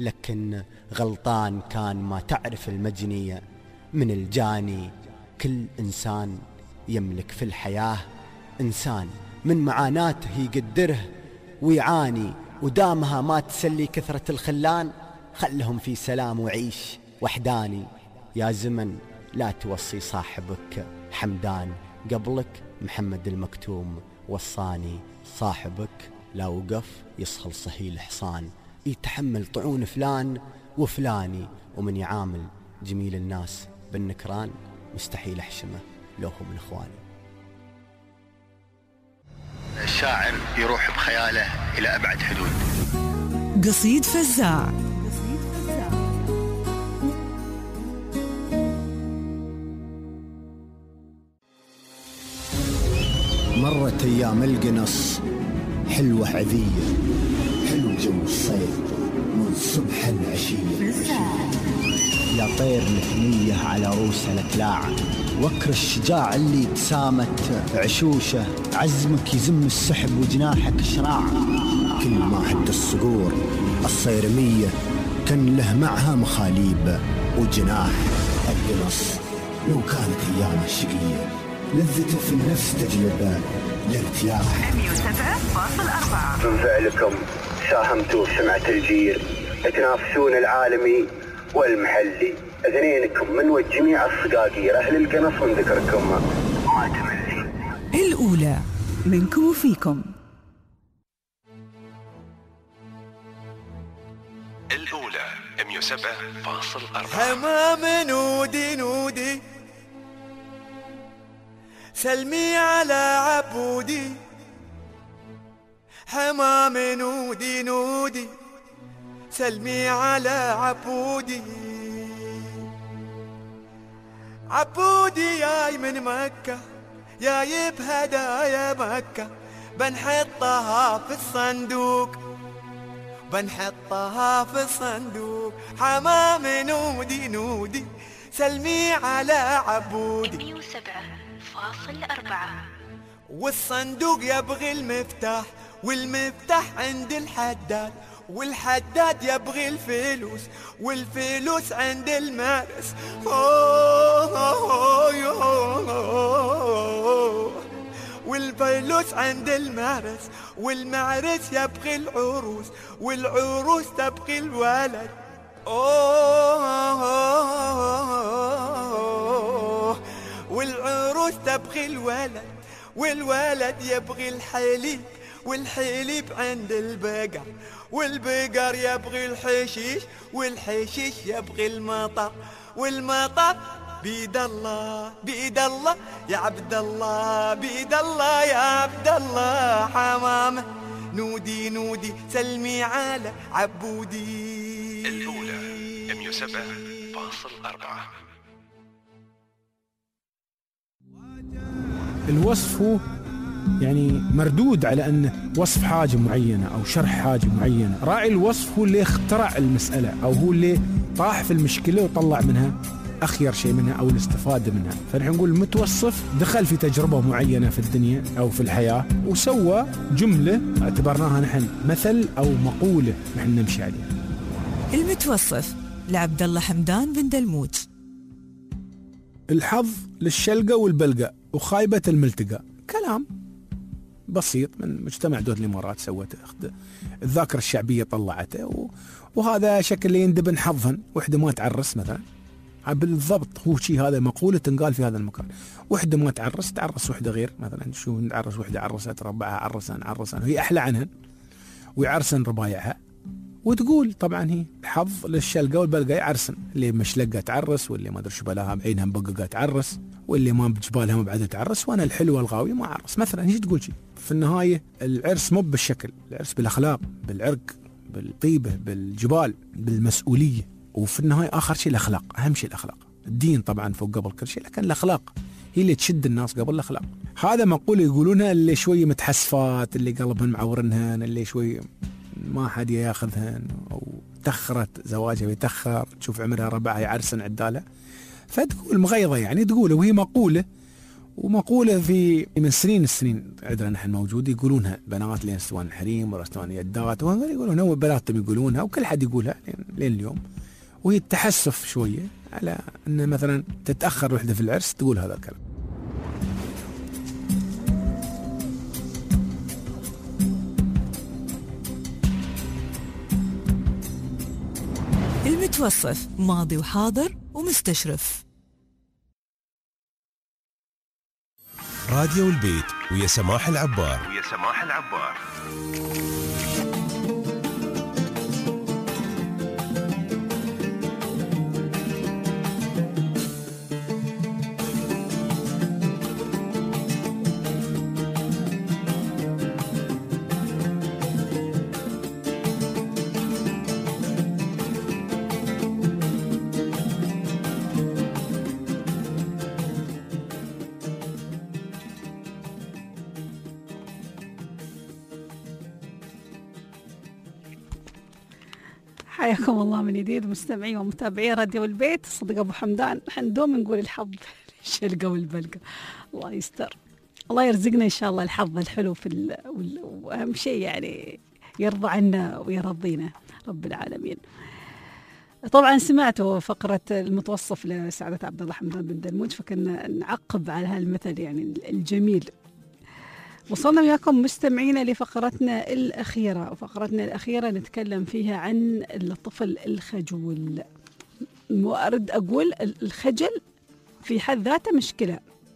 لكن غلطان كان ما تعرف المجنية من الجاني. كل إنسان يملك في الحياة إنسان من معاناته يقدره ويعاني. ودامها ما تسلي كثرة الخلان، خلهم في سلام وعيش وحداني. يا زمن لا توصي صاحبك حمدان، قبلك محمد المكتوم وصاني. صاحبك لا وقف يصهل صهيل حصان، يتحمل طعون فلان وفلاني. ومن يعامل جميل الناس بالنكران، مستحيل أحشمه لو هو من إخواني. الشاعر يروح بخياله إلى أبعد حدود. قصيد فزاع. مرت أيام القنص حلوة عذية، حلو جو الصيف من صبح العشية. يا طير مثنية على روس الأكلاع، وكر الشجاع اللي تسامت عشوشه. عزمك يزم السحب وجناحك شراع، كل ما حد الصقور الصيرمية كان له معها مخاليب وجناح. القنص لو كانت أيام الشقية لذته في النفس تجلب الارتياح. مية وسبعة فاصل أربعة. من فعلكم ساهمتوا في سمعة الجيل، تنافسون العالمي والمحلي. اثنينكم من وجميع الصقاقير أهل القنص من ذكركم ما تملي. الأولى منكم وفيكم. الأولى مية وسبعة فاصل أربعة. حمام نودي نودي سلمي على عبودي. حمام نودي نودي سلمي على عبودي. عبودي جاي من مكة جايب هدايا مكة، بنحطها في الصندوق بنحطها في الصندوق. حمام نودي نودي سلمي على عبودي. مية وسبعة فاصل أربعة. والصندوق يبغي المفتاح، والمفتاح عند الحداد، والحداد يبغي الفلوس، والفلوس عند المارس. أوه أوه أوه والفلوس عند المارس، والمارس يبغي العروس، والعروس تبغي الولد. أوه والعروس تبغي الولد، والولد يبغي الحليب، والحليب عند البقر، والبقر يبغي الحشيش، والحشيش يبغي المطر، والمطر بيد الله بيد الله يا عبد الله، بيد الله يا عبد الله. حمامة نودي نودي سلمي على عبودي. الأولى مية وسبعة فاصل أربعة. الوصف هو يعني مردود على أنه وصف حاجة معينة أو شرح حاجة معينة. راعي الوصف هو اللي اخترع المسألة، أو هو اللي طاح في المشكلة وطلع منها أخير شيء منها أو الاستفادة منها. فنحن نقول المتوصف دخل في تجربة معينة في الدنيا أو في الحياة وسوى جملة اعتبرناها نحن مثل أو مقولة نحن نمشي عليها. المتوصف لعبد الله حمدان بن دلموج. الحظ للشلقة والبلقة وخايبة الملتقى. كلام بسيط من مجتمع دول الإمارات سوته، الذاكرة الشعبية طلعته، وهذا شكل يندبن حظا. وحدة ما تعرس مثلا بالضبط هو شيء، هذا مقولة تنقال في هذا المكان. وحدة ما تعرس تعرس وحدة غير، مثلا شو نعرس وحدة عرست ربعها عرسان عرسان هي أحلى عنهن ويعرسن ربايعها. وتقول طبعا هي الحظ للشلقة والبلقة يعرسن، اللي مشلقة تعرس، واللي ما أدري شو بلاها بعينها مبققة تعرس، واللي ما بجبالها مبعدة تعرس، وأنا الحلوة الغاوية ما أعرس مثلا. هي تقول شيء في النهاية العرس مو بالشكل، العرس بالأخلاق، بالعرق، بالطيبة، بالجبال، بالمسؤولية. وفي النهاية آخر شيء الأخلاق، أهم شيء الأخلاق. الدين طبعا فوق قبل كل شيء، لكن الأخلاق هي اللي تشد الناس قبل الأخلاق. هذا مقولة يقولونها اللي شوية متحسفات، اللي قلبهن معورنهن، اللي شوي ما حد ياخذهن، أو تخرت زواجها ويتخر، تشوف عمرها ربعها يعرسن عدالة، فتقول مغيظة يعني تقول. وهي مقولة، ومقولة في من سنين السنين عندنا نحن موجود يقولونها بنات لين استوان الحريم ورستوان يدات، ويقولونها وبناتهم يقولونها وكل حد يقولها لين اليوم. وهي التحسف شوية على أن مثلا تتأخر وحدة في العرس تقول هذا الكلام. المتوصف ماضي وحاضر ومستشرف. راديو البيت ويا سماح العبار. ويا سماح العبار. حياكم الله من جديد مستمعي ومتابعي راديو البيت. صدق أبو حمدان نحن دوم نقول الحظ الشلقة والبلقة. الله يستر، الله يرزقنا إن شاء الله الحظ الحلو في ال... وأهم شيء يعني يرضى عنا ويرضينا رب العالمين. طبعا سمعتوا فقرة المتوصف لسعادة عبد الله حمدان بن دلموج، فكنا نعقب على هالمثل يعني الجميل. وصلنا وياكم مستمعينا لفقرتنا الأخيرة، وفقرتنا الأخيرة نتكلم فيها عن الطفل الخجول. وأرد أقول الخجل في حد ذاته مشكلة،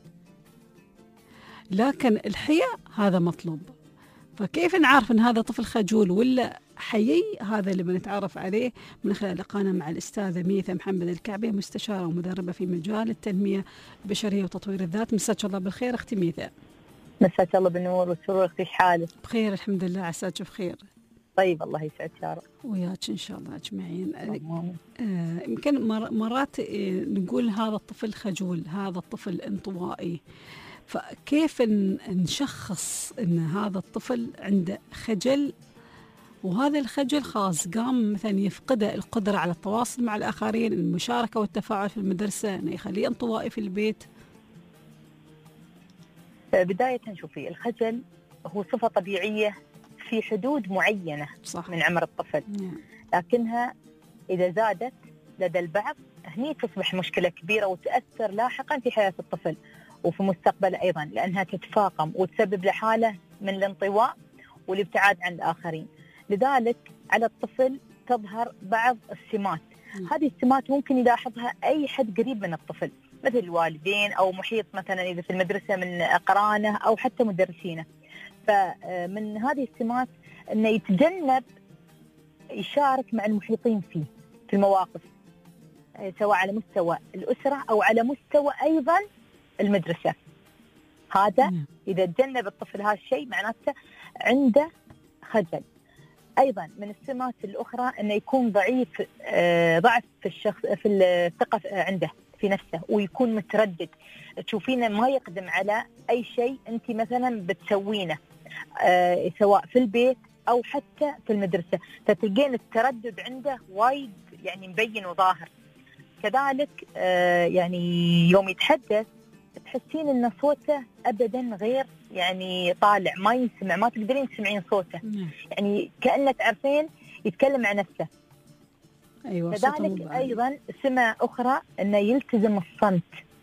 لكن الحياء هذا مطلوب. فكيف نعرف أن هذا طفل خجول ولا حيي؟ هذا اللي بنتعرف عليه من خلال لقانا مع الأستاذة ميثا محمد الكعبي، مستشارة ومدربة في مجال التنمية البشرية وتطوير الذات. مساك الله بالخير أختي ميثا. مساك الله بالنور والسرور. اختي حالك؟ بخير الحمد لله، عساك بخير. طيب الله يسعدك يا رب. وياك ان شاء الله اجمعين. آه يمكن مرات نقول هذا الطفل خجول، هذا الطفل انطوائي، فكيف نشخص ان هذا الطفل عنده خجل وهذا الخجل خلاص قام مثلا يفقد القدرة على التواصل مع الآخرين، المشاركة والتفاعل في المدرسة، إنه يخليه انطوائي في البيت. بداية شوفي، الخجل هو صفة طبيعية في حدود معينة صح. من عمر الطفل، لكنها إذا زادت لدى البعض هني تصبح مشكلة كبيرة وتأثر لاحقا في حياة الطفل وفي مستقبله أيضا، لأنها تتفاقم وتسبب له حالة من الانطواء والابتعاد عن الآخرين. لذلك على الطفل تظهر بعض السمات. م. هذه السمات ممكن يلاحظها أي حد قريب من الطفل، مثل الوالدين أو محيط مثلا إذا في المدرسة من أقرانه أو حتى مدرسينه. فمن هذه السمات أنه يتجنب يشارك مع المحيطين فيه في المواقف، سواء على مستوى الأسرة أو على مستوى أيضا المدرسة. هذا إذا تجنب الطفل هذا الشيء معناته عنده خجل. أيضا من السمات الأخرى أنه يكون ضعيف، ضعف في الشخص في الثقة عنده في نفسه، ويكون متردد. تشوفينه ما يقدم على أي شيء أنت مثلا بتسوينه، سواء في البيت أو حتى في المدرسة، فتلقين التردد عنده وايد يعني مبين وظاهر. كذلك يعني يوم يتحدث تحسين ان صوته ابدا غير يعني طالع، ما ينسمع، ما تقدرين تسمعين صوته. مم. يعني كأنه تعرفين يتكلم عن نفسه. ايوه. كذلك ايضا سمة اخرى انه يلتزم الصمت،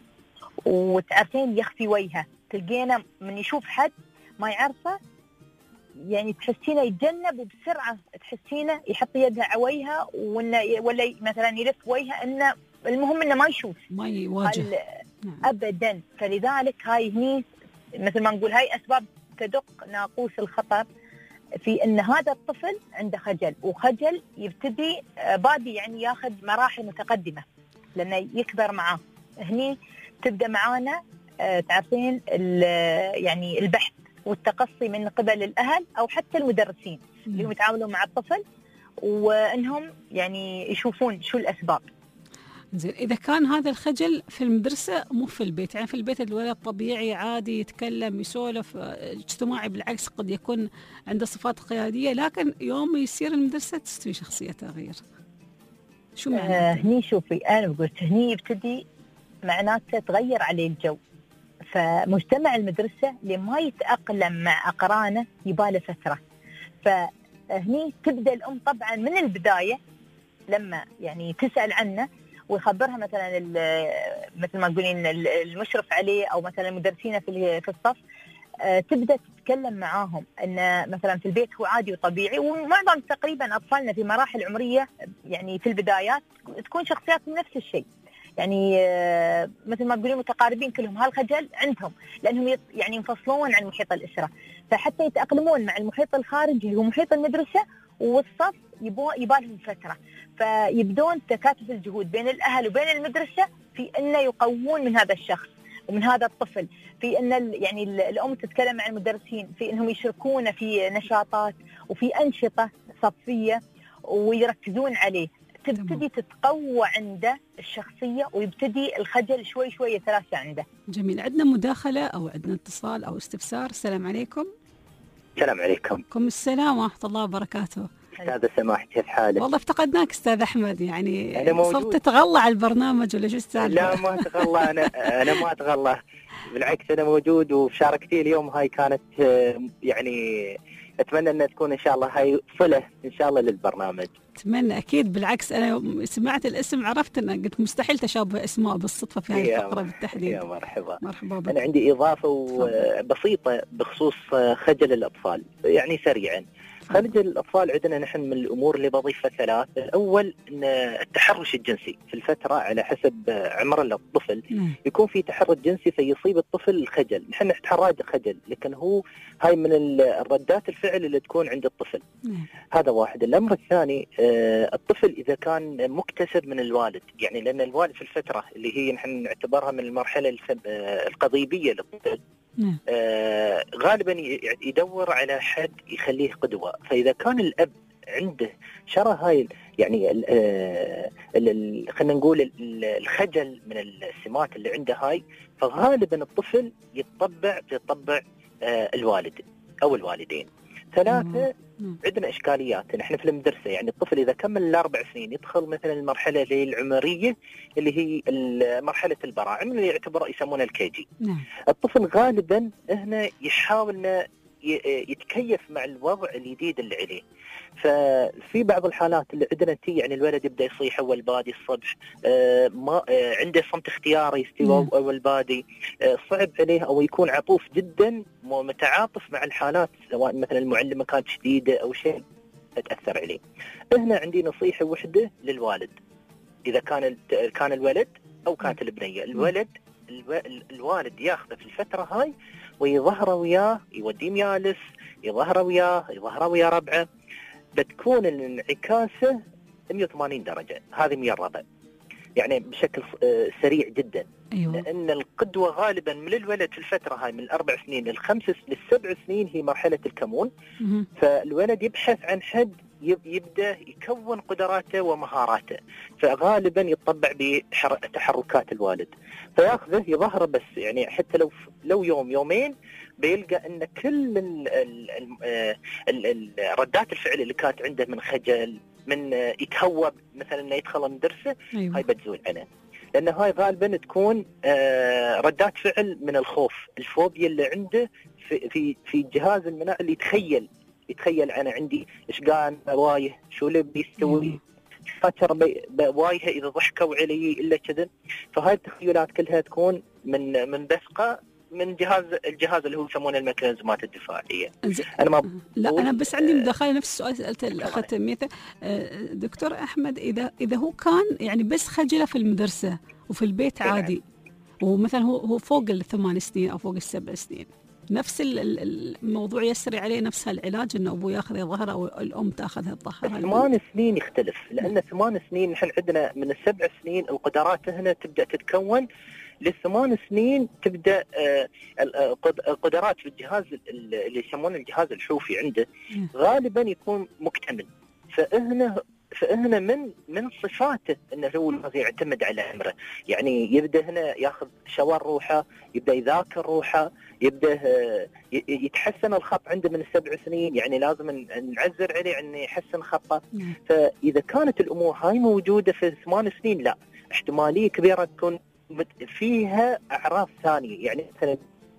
وتعرفين يخفي وجهه. تلقينا من يشوف حد ما يعرفه يعني تحسينه يتجنب، وبسرعه تحسينه يحط يده على وجهه، ولا مثلا يلف وجهه، انه المهم انه ما يشوف، ما يواجه نعم. ابدا. فلذلك هاي هني مثل ما نقول هاي اسباب تدق ناقوس الخطر في ان هذا الطفل عنده خجل، وخجل يبتدي بادي يعني ياخذ مراحل متقدمه لانه يكبر معاه. هني تبدا معانا تعرفين يعني البحث والتقصي من قبل الاهل او حتى المدرسين اللي هم يتعاملون مع الطفل، وانهم يعني يشوفون شو الاسباب. زين، إذا كان هذا الخجل في المدرسة مو في البيت، يعني في البيت الولد طبيعي عادي يتكلم يسولف اجتماعي، بالعكس قد يكون عنده صفات قيادية، لكن يوم يصير المدرسة تستوي شخصيته غير، شو معناته؟ آه هني شوفي أنا قلت هني يبتدي معناته تغير عليه الجو. فمجتمع المدرسة لما يتأقلم مع أقرانه يباله فترة. فهني تبدأ الأم طبعا من البداية لما يعني تسأل عنه ويخبرها مثلا مثل ما تقولين المشرف عليه او مثلا المدرسين في في الصف، تبدا تتكلم معاهم ان مثلا في البيت هو عادي وطبيعي. ومعظم تقريبا اطفالنا في مراحل عمريه يعني في البدايات تكون شخصياتهم نفس الشيء، يعني مثل ما تقولين متقاربين كلهم. هالخجل عندهم لانهم يعني ينفصلون عن محيط الاسره، فحتى يتاقلمون مع المحيط الخارجي اللي هو محيط المدرسه والصف يبالهم فترة. فيبدون تكاتف الجهود بين الأهل وبين المدرسة في أنه يقوون من هذا الشخص ومن هذا الطفل، في أن يعني الأم تتكلم مع المدرسين في أنهم يشاركون في نشاطات وفي أنشطة صفية ويركزون عليه. تبتدي تتقوى عنده الشخصية ويبتدي الخجل شوي شوي يتلاشى عنده. جميل. عندنا مداخلة أو عندنا اتصال أو استفسار. السلام عليكم. السلام عليكم. عليكم السلام ورحمة الله وبركاته. أستاذ سماح، كيف حالك؟ والله افتقدناك أستاذ أحمد، يعني صرت تتغلى على البرنامج ولا شو السالفة؟ لا ما أتغلى، أنا أنا ما أتغلى، بالعكس أنا موجود وشاركتي اليوم. هاي كانت يعني أتمنى أن تكون إن شاء الله هاي صلة إن شاء الله للبرنامج. أتمنى أكيد، بالعكس أنا سمعت الاسم عرفت أن قلت مستحيل تشابه أسماء بالصدفة في هذه الفقرة بالتحديد. يا مرحبا. مرحبا بك. أنا عندي إضافة بسيطة بخصوص خجل الأطفال، يعني سريعا. خجل الأطفال عندنا نحن من الأمور اللي بضيفها ثلاث. الأول أن التحرش الجنسي في الفترة على حسب عمر الطفل يكون في تحرش جنسي فيصيب الطفل الخجل. نحن نتحرج خجل، لكن هو هاي من الردات الفعل اللي تكون عند الطفل. هذا واحد. الأمر الثاني الطفل إذا كان مكتسب من الوالد، يعني لأن الوالد في الفترة اللي هي نحن نعتبرها من المرحلة القضيبية للطفل آه غالبا يدور على حد يخليه قدوة. فإذا كان الأب عنده شرى هاي يعني آه خلينا نقول الخجل من السمات اللي عنده هاي، فغالبا الطفل يتطبع يتطبع آه الوالد أو الوالدين. ثلاثة عندنا إشكاليات نحن في المدرسة. يعني الطفل إذا كمل الأربع سنين يدخل مثلا المرحلة العمرية اللي هي مرحلة البراعم اللي يعتبر يسمونها الكي جي. الطفل غالبا هنا يحاول يتكيف مع الوضع الجديد اللي عليه. ففي بعض الحالات اللي عندنا تي يعني الولد يبدا يصيح اول بادي الصبح، آه ما آه عنده صمت اختياري يستوى اول بادي، آه صعب عليه او يكون عطوف جدا متعاطف مع الحالات، سواء مثلا المعلمه كانت شديده او شيء تاثر عليه. هنا عندي نصيحه وحده للوالد، اذا كان كان الولد او كانت البنيه، الولد الو... الوالد ياخذه في الفتره هاي ويظهره وياه، يوديه ميالس، يظهره وياه، يظهره ويا ربعه، بتكون الانعكاسه مية وثمانين درجه. هذه مية الربع يعني بشكل سريع جدا. أيوة. لان القدوه غالبا من الولد في الفتره هاي من الاربع سنين للخمس للسبع سنين هي مرحله الكمون. مم. فالولد يبحث عن حد يبدا يكون قدراته ومهاراته، فغالبا يتطبع بتحركات الوالد، فياخذه يظهره بس يعني حتى لو لو يوم يومين بيلقى ان كل ال ال ال ال ردات الفعل اللي كانت عنده من خجل، من يتهوب مثلا انه يدخل المدرسه. أيوة. هاي بتزول عنه، لان هاي غالبا تكون ردات فعل من الخوف، الفوبيا اللي عنده في في في جهاز المناعه اللي يتخيل يتخيل انا عندي ايش قاعد بوايه، شو اللي بيستوي، فاتر بوايها اذا ضحكوا علي الا كذا. فهاي التخيلات كلها تكون من من بثقه من جهاز الجهاز اللي هو يسمونه الميكانيزمات الدفاعيه. انا ما لا انا بس عندي مداخله نفس السؤال سالته الاخت ميثا. دكتور احمد، اذا اذا هو كان يعني بس خجله في المدرسه وفي البيت عادي، ومثلا هو هو فوق الثمان سنين او فوق السبع سنين، نفس الموضوع يسري عليه نفس العلاج، انه ابوه ياخذ يظهره او الام تاخذها تظهرها؟ ثمان سنين يختلف، لان ثمان سنين نحن عندنا من السبع سنين القدرات هنا تبدا تتكون، للثمان سنين تبدا القدرات في الجهاز اللي يسمونه الجهاز الحوفي عنده غالبا يكون مكتمل. فهنا فهنا من من صفاته انه هو لازم يعتمد على عمره، يعني يبدا هنا ياخذ شاور روحه، يبدا يذاكر روحه، يبدا يتحسن الخط عنده من السبع سنين، يعني لازم نعزر عليه انه يحسن خطه. فاذا كانت الامور هاي موجوده في ثمان سنين، لا احتماليه كبيره تكون فيها اعراض ثانيه، يعني مثلا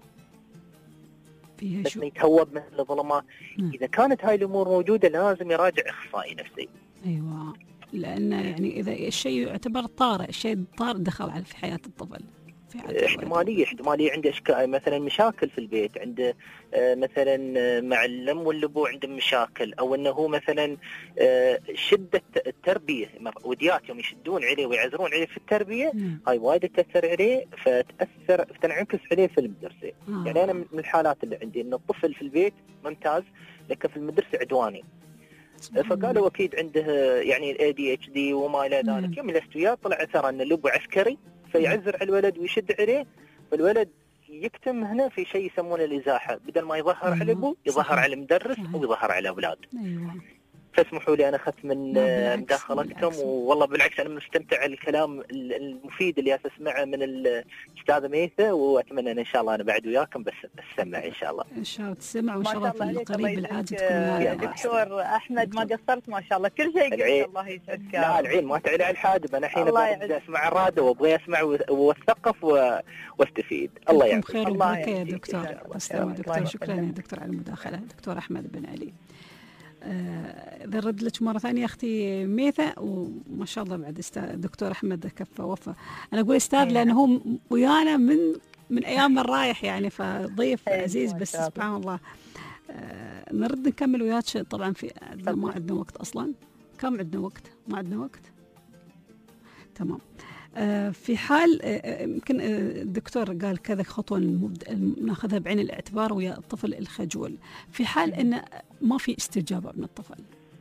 فيها شو يتهوب مثل الظلمات. اذا كانت هاي الامور موجوده لازم يراجع اخصائي نفسي. ايوه، لان يعني اذا الشيء يعتبر طارئ، الشيء طارئ دخل على في حياه الطفل، في احتماليه احتماليه عنده اشكال مثلا مشاكل في البيت، عنده آه مثلا مع الام والابو عنده مشاكل، او انه هو مثلا آه شده التربيه، وديات يوم يشدون عليه ويعذرون عليه في التربيه، مم. هاي وايد تاثر عليه، فتاثر تنعكس عليه في المدرسه. آه. يعني انا من الحالات اللي عندي ان الطفل في البيت ممتاز لكن في المدرسه عدواني، فقالوا اكيد عنده يعني الاي دي اتش دي وما الى ذلك. يوم جلست وياه طلع اثر ان الابو عسكري، فيعزر على الولد ويشد عليه، فالولد يكتم هنا في شيء يسمونه الازاحه، بدل ما يظهر على الابو يظهر على المدرس او يظهر على الاولاد. ايوه. فاسمحوا لي انا اخذت من مداخلتكم، والله بالعكس انا مستمتع الكلام المفيد اللي اسمعه من الاستاذه ميثا، واتمنى ان شاء الله انا بعد وياكم بس استمع ان شاء الله. ان شاء الله تسمع، وان شاء الله في القريب العاجل تكون يا دكتور احمد، ما قصرت ما شاء الله، كل شيء قلت. الله يسعدك. لا العين ما تعلي على الحاجب، انا الحين ابغى اسمع الراديو وابغى اسمع واثقف واستفيد. الله يعطيك خير وبركه يا دكتور. تسلم دكتور، شكرا يا دكتور على المداخله. دكتور احمد بن علي. إذا رد لك مرة ثانية أختي ميثا، وما شاء الله بعد استاذ دكتور أحمد كفى وفى. أنا أقول أستاذ لأنه هو ويانا من من أيام الرايح يعني، فضيف عزيز، بس سبحان الله. آه نرد نكمل وياك طبعا، في ما عندنا وقت أصلا. كم عندنا وقت؟ ما عندنا وقت. تمام. آه في حال يمكن آه الدكتور قال كذا خطوة ناخذها بعين الاعتبار ويا الطفل الخجول، في حال أن ما في استجابة من الطفل،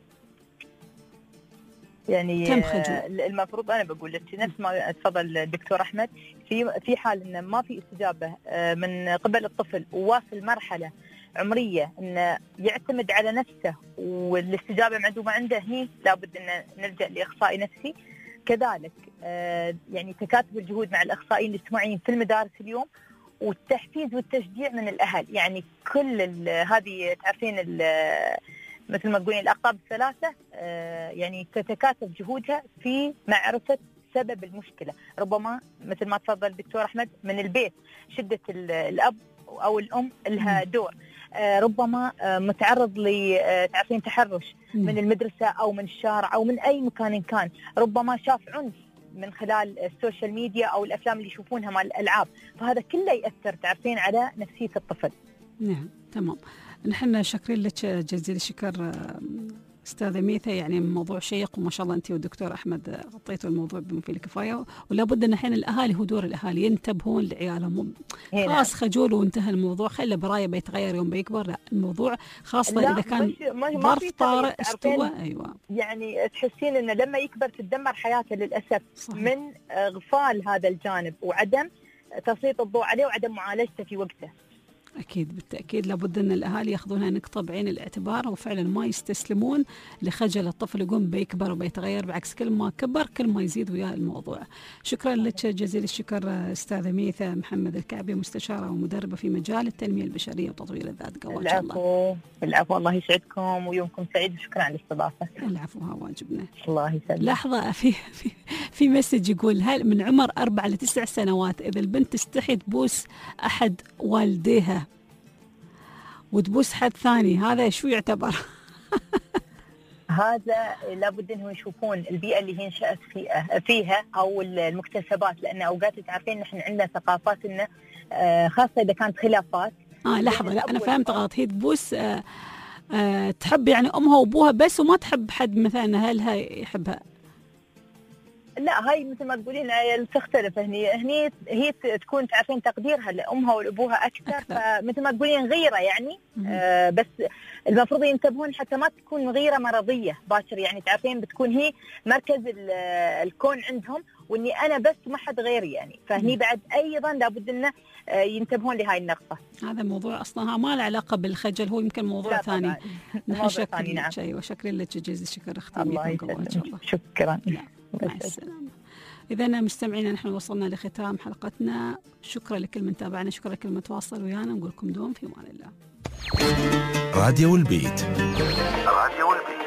يعني كم خجول؟ المفروض أنا بقول لك نفس ما تفضل الدكتور أحمد، في في حال أن ما في استجابة من قبل الطفل وواصل مرحلة عمرية أنه يعتمد على نفسه والاستجابة معدومة عنده، هني لابد أن نلجأ لإخصائي نفسي. كذلك يعني تكاتف الجهود مع الأخصائيين الاجتماعيين في المدارس اليوم، والتحفيز والتشجيع من الأهل. يعني كل هذه تعرفين مثل ما تقولين الأقطاب الثلاثة يعني تتكاتف جهودها في معرفة سبب المشكلة. ربما مثل ما تفضل الدكتور أحمد من البيت، شدة الأب أو الأم لها دور، ربما متعرض لتعرفين تحرش من المدرسة أو من الشارع أو من أي مكان كان، ربما شاف عنف من خلال السوشيال ميديا أو الأفلام اللي يشوفونها مع الألعاب، فهذا كله يأثر تعرفين على نفسية الطفل. نعم تمام. نحن شاكرين لك جزيل الشكر أستاذة ميثا، يعني موضوع شيق وما شاء الله أنت والدكتور أحمد غطيتوا الموضوع بما فيه الكفاية، ولا بد أن الحين الأهالي هو دور الأهالي ينتبهون لعيالهم. خلاص خجول وانتهى الموضوع، خلى برايه بيتغير يوم بيكبر، لا الموضوع خاصة إذا كان ظرف طارئ استوى. أيوة يعني تحسين أنه لما يكبر تتدمر حياته للأسف صحيح. من إغفال هذا الجانب وعدم تسليط الضوء عليه وعدم معالجته في وقته. أكيد بالتأكيد لابد أن الأهالي يأخذونها نقطة بعين الاعتبار، وفعلا ما يستسلمون لخجل الطفل يقوم بيكبر وبيتغير، بالعكس كل ما كبر كل ما يزيد وياه الموضوع. شكرا لك جزيل الشكر أستاذة ميثا محمد الكعبي، مستشارة ومدربة في مجال التنمية البشرية وتطوير الذات. قواك الله. العفو العفو، الله يسعدكم ويومكم سعيد، وشكرا على الاستضافة. العفو، ها واجبنا. الله يسلمك. لحظة، في في في مسج يقول هل من عمر أربع لتسع سنوات إذا البنت تستحي تبوس أحد والديها وتبوس حد ثاني، هذا شو يعتبر؟ هذا لابد انهم يشوفون البيئه اللي هي نشأت فيها فيها او المكتسبات، لان اوقات تعرفين نحن عندنا ثقافات انه خاصه اذا كانت خلافات. اه لحظه، لا انا فهمت غلط، هي تبوس آه آه تحب يعني امها وابوها بس وما تحب حد مثلا اهلها يحبها. لا هاي مثل ما تقولين تختلف، هني هني هي تكون تعرفين تقديرها لامها ولابوها اكثر, أكثر. فمثل ما تقولين غيره يعني آه بس المفروض ينتبهون حتى ما تكون غيره مرضيه باكر، يعني تعرفين بتكون هي مركز الكون عندهم واني انا بس ما حد غيري يعني، فهني بعد ايضا لابد انه ينتبهون لهاي النقطه. هذا موضوع اصلا ما له علاقه بالخجل، هو يمكن موضوع ثاني. نحن شكرا لك شيء وشكرا لك جزيل الشكر اختي. الله يسلمك، شكرا. مع السلامة. إذا مستمعينا نحن وصلنا لختام حلقتنا، شكرا لكل من تابعنا، شكرا لكل من تواصل ويانا، نقول لكم دوم في امان الله. راديو البيت. راديو البيت.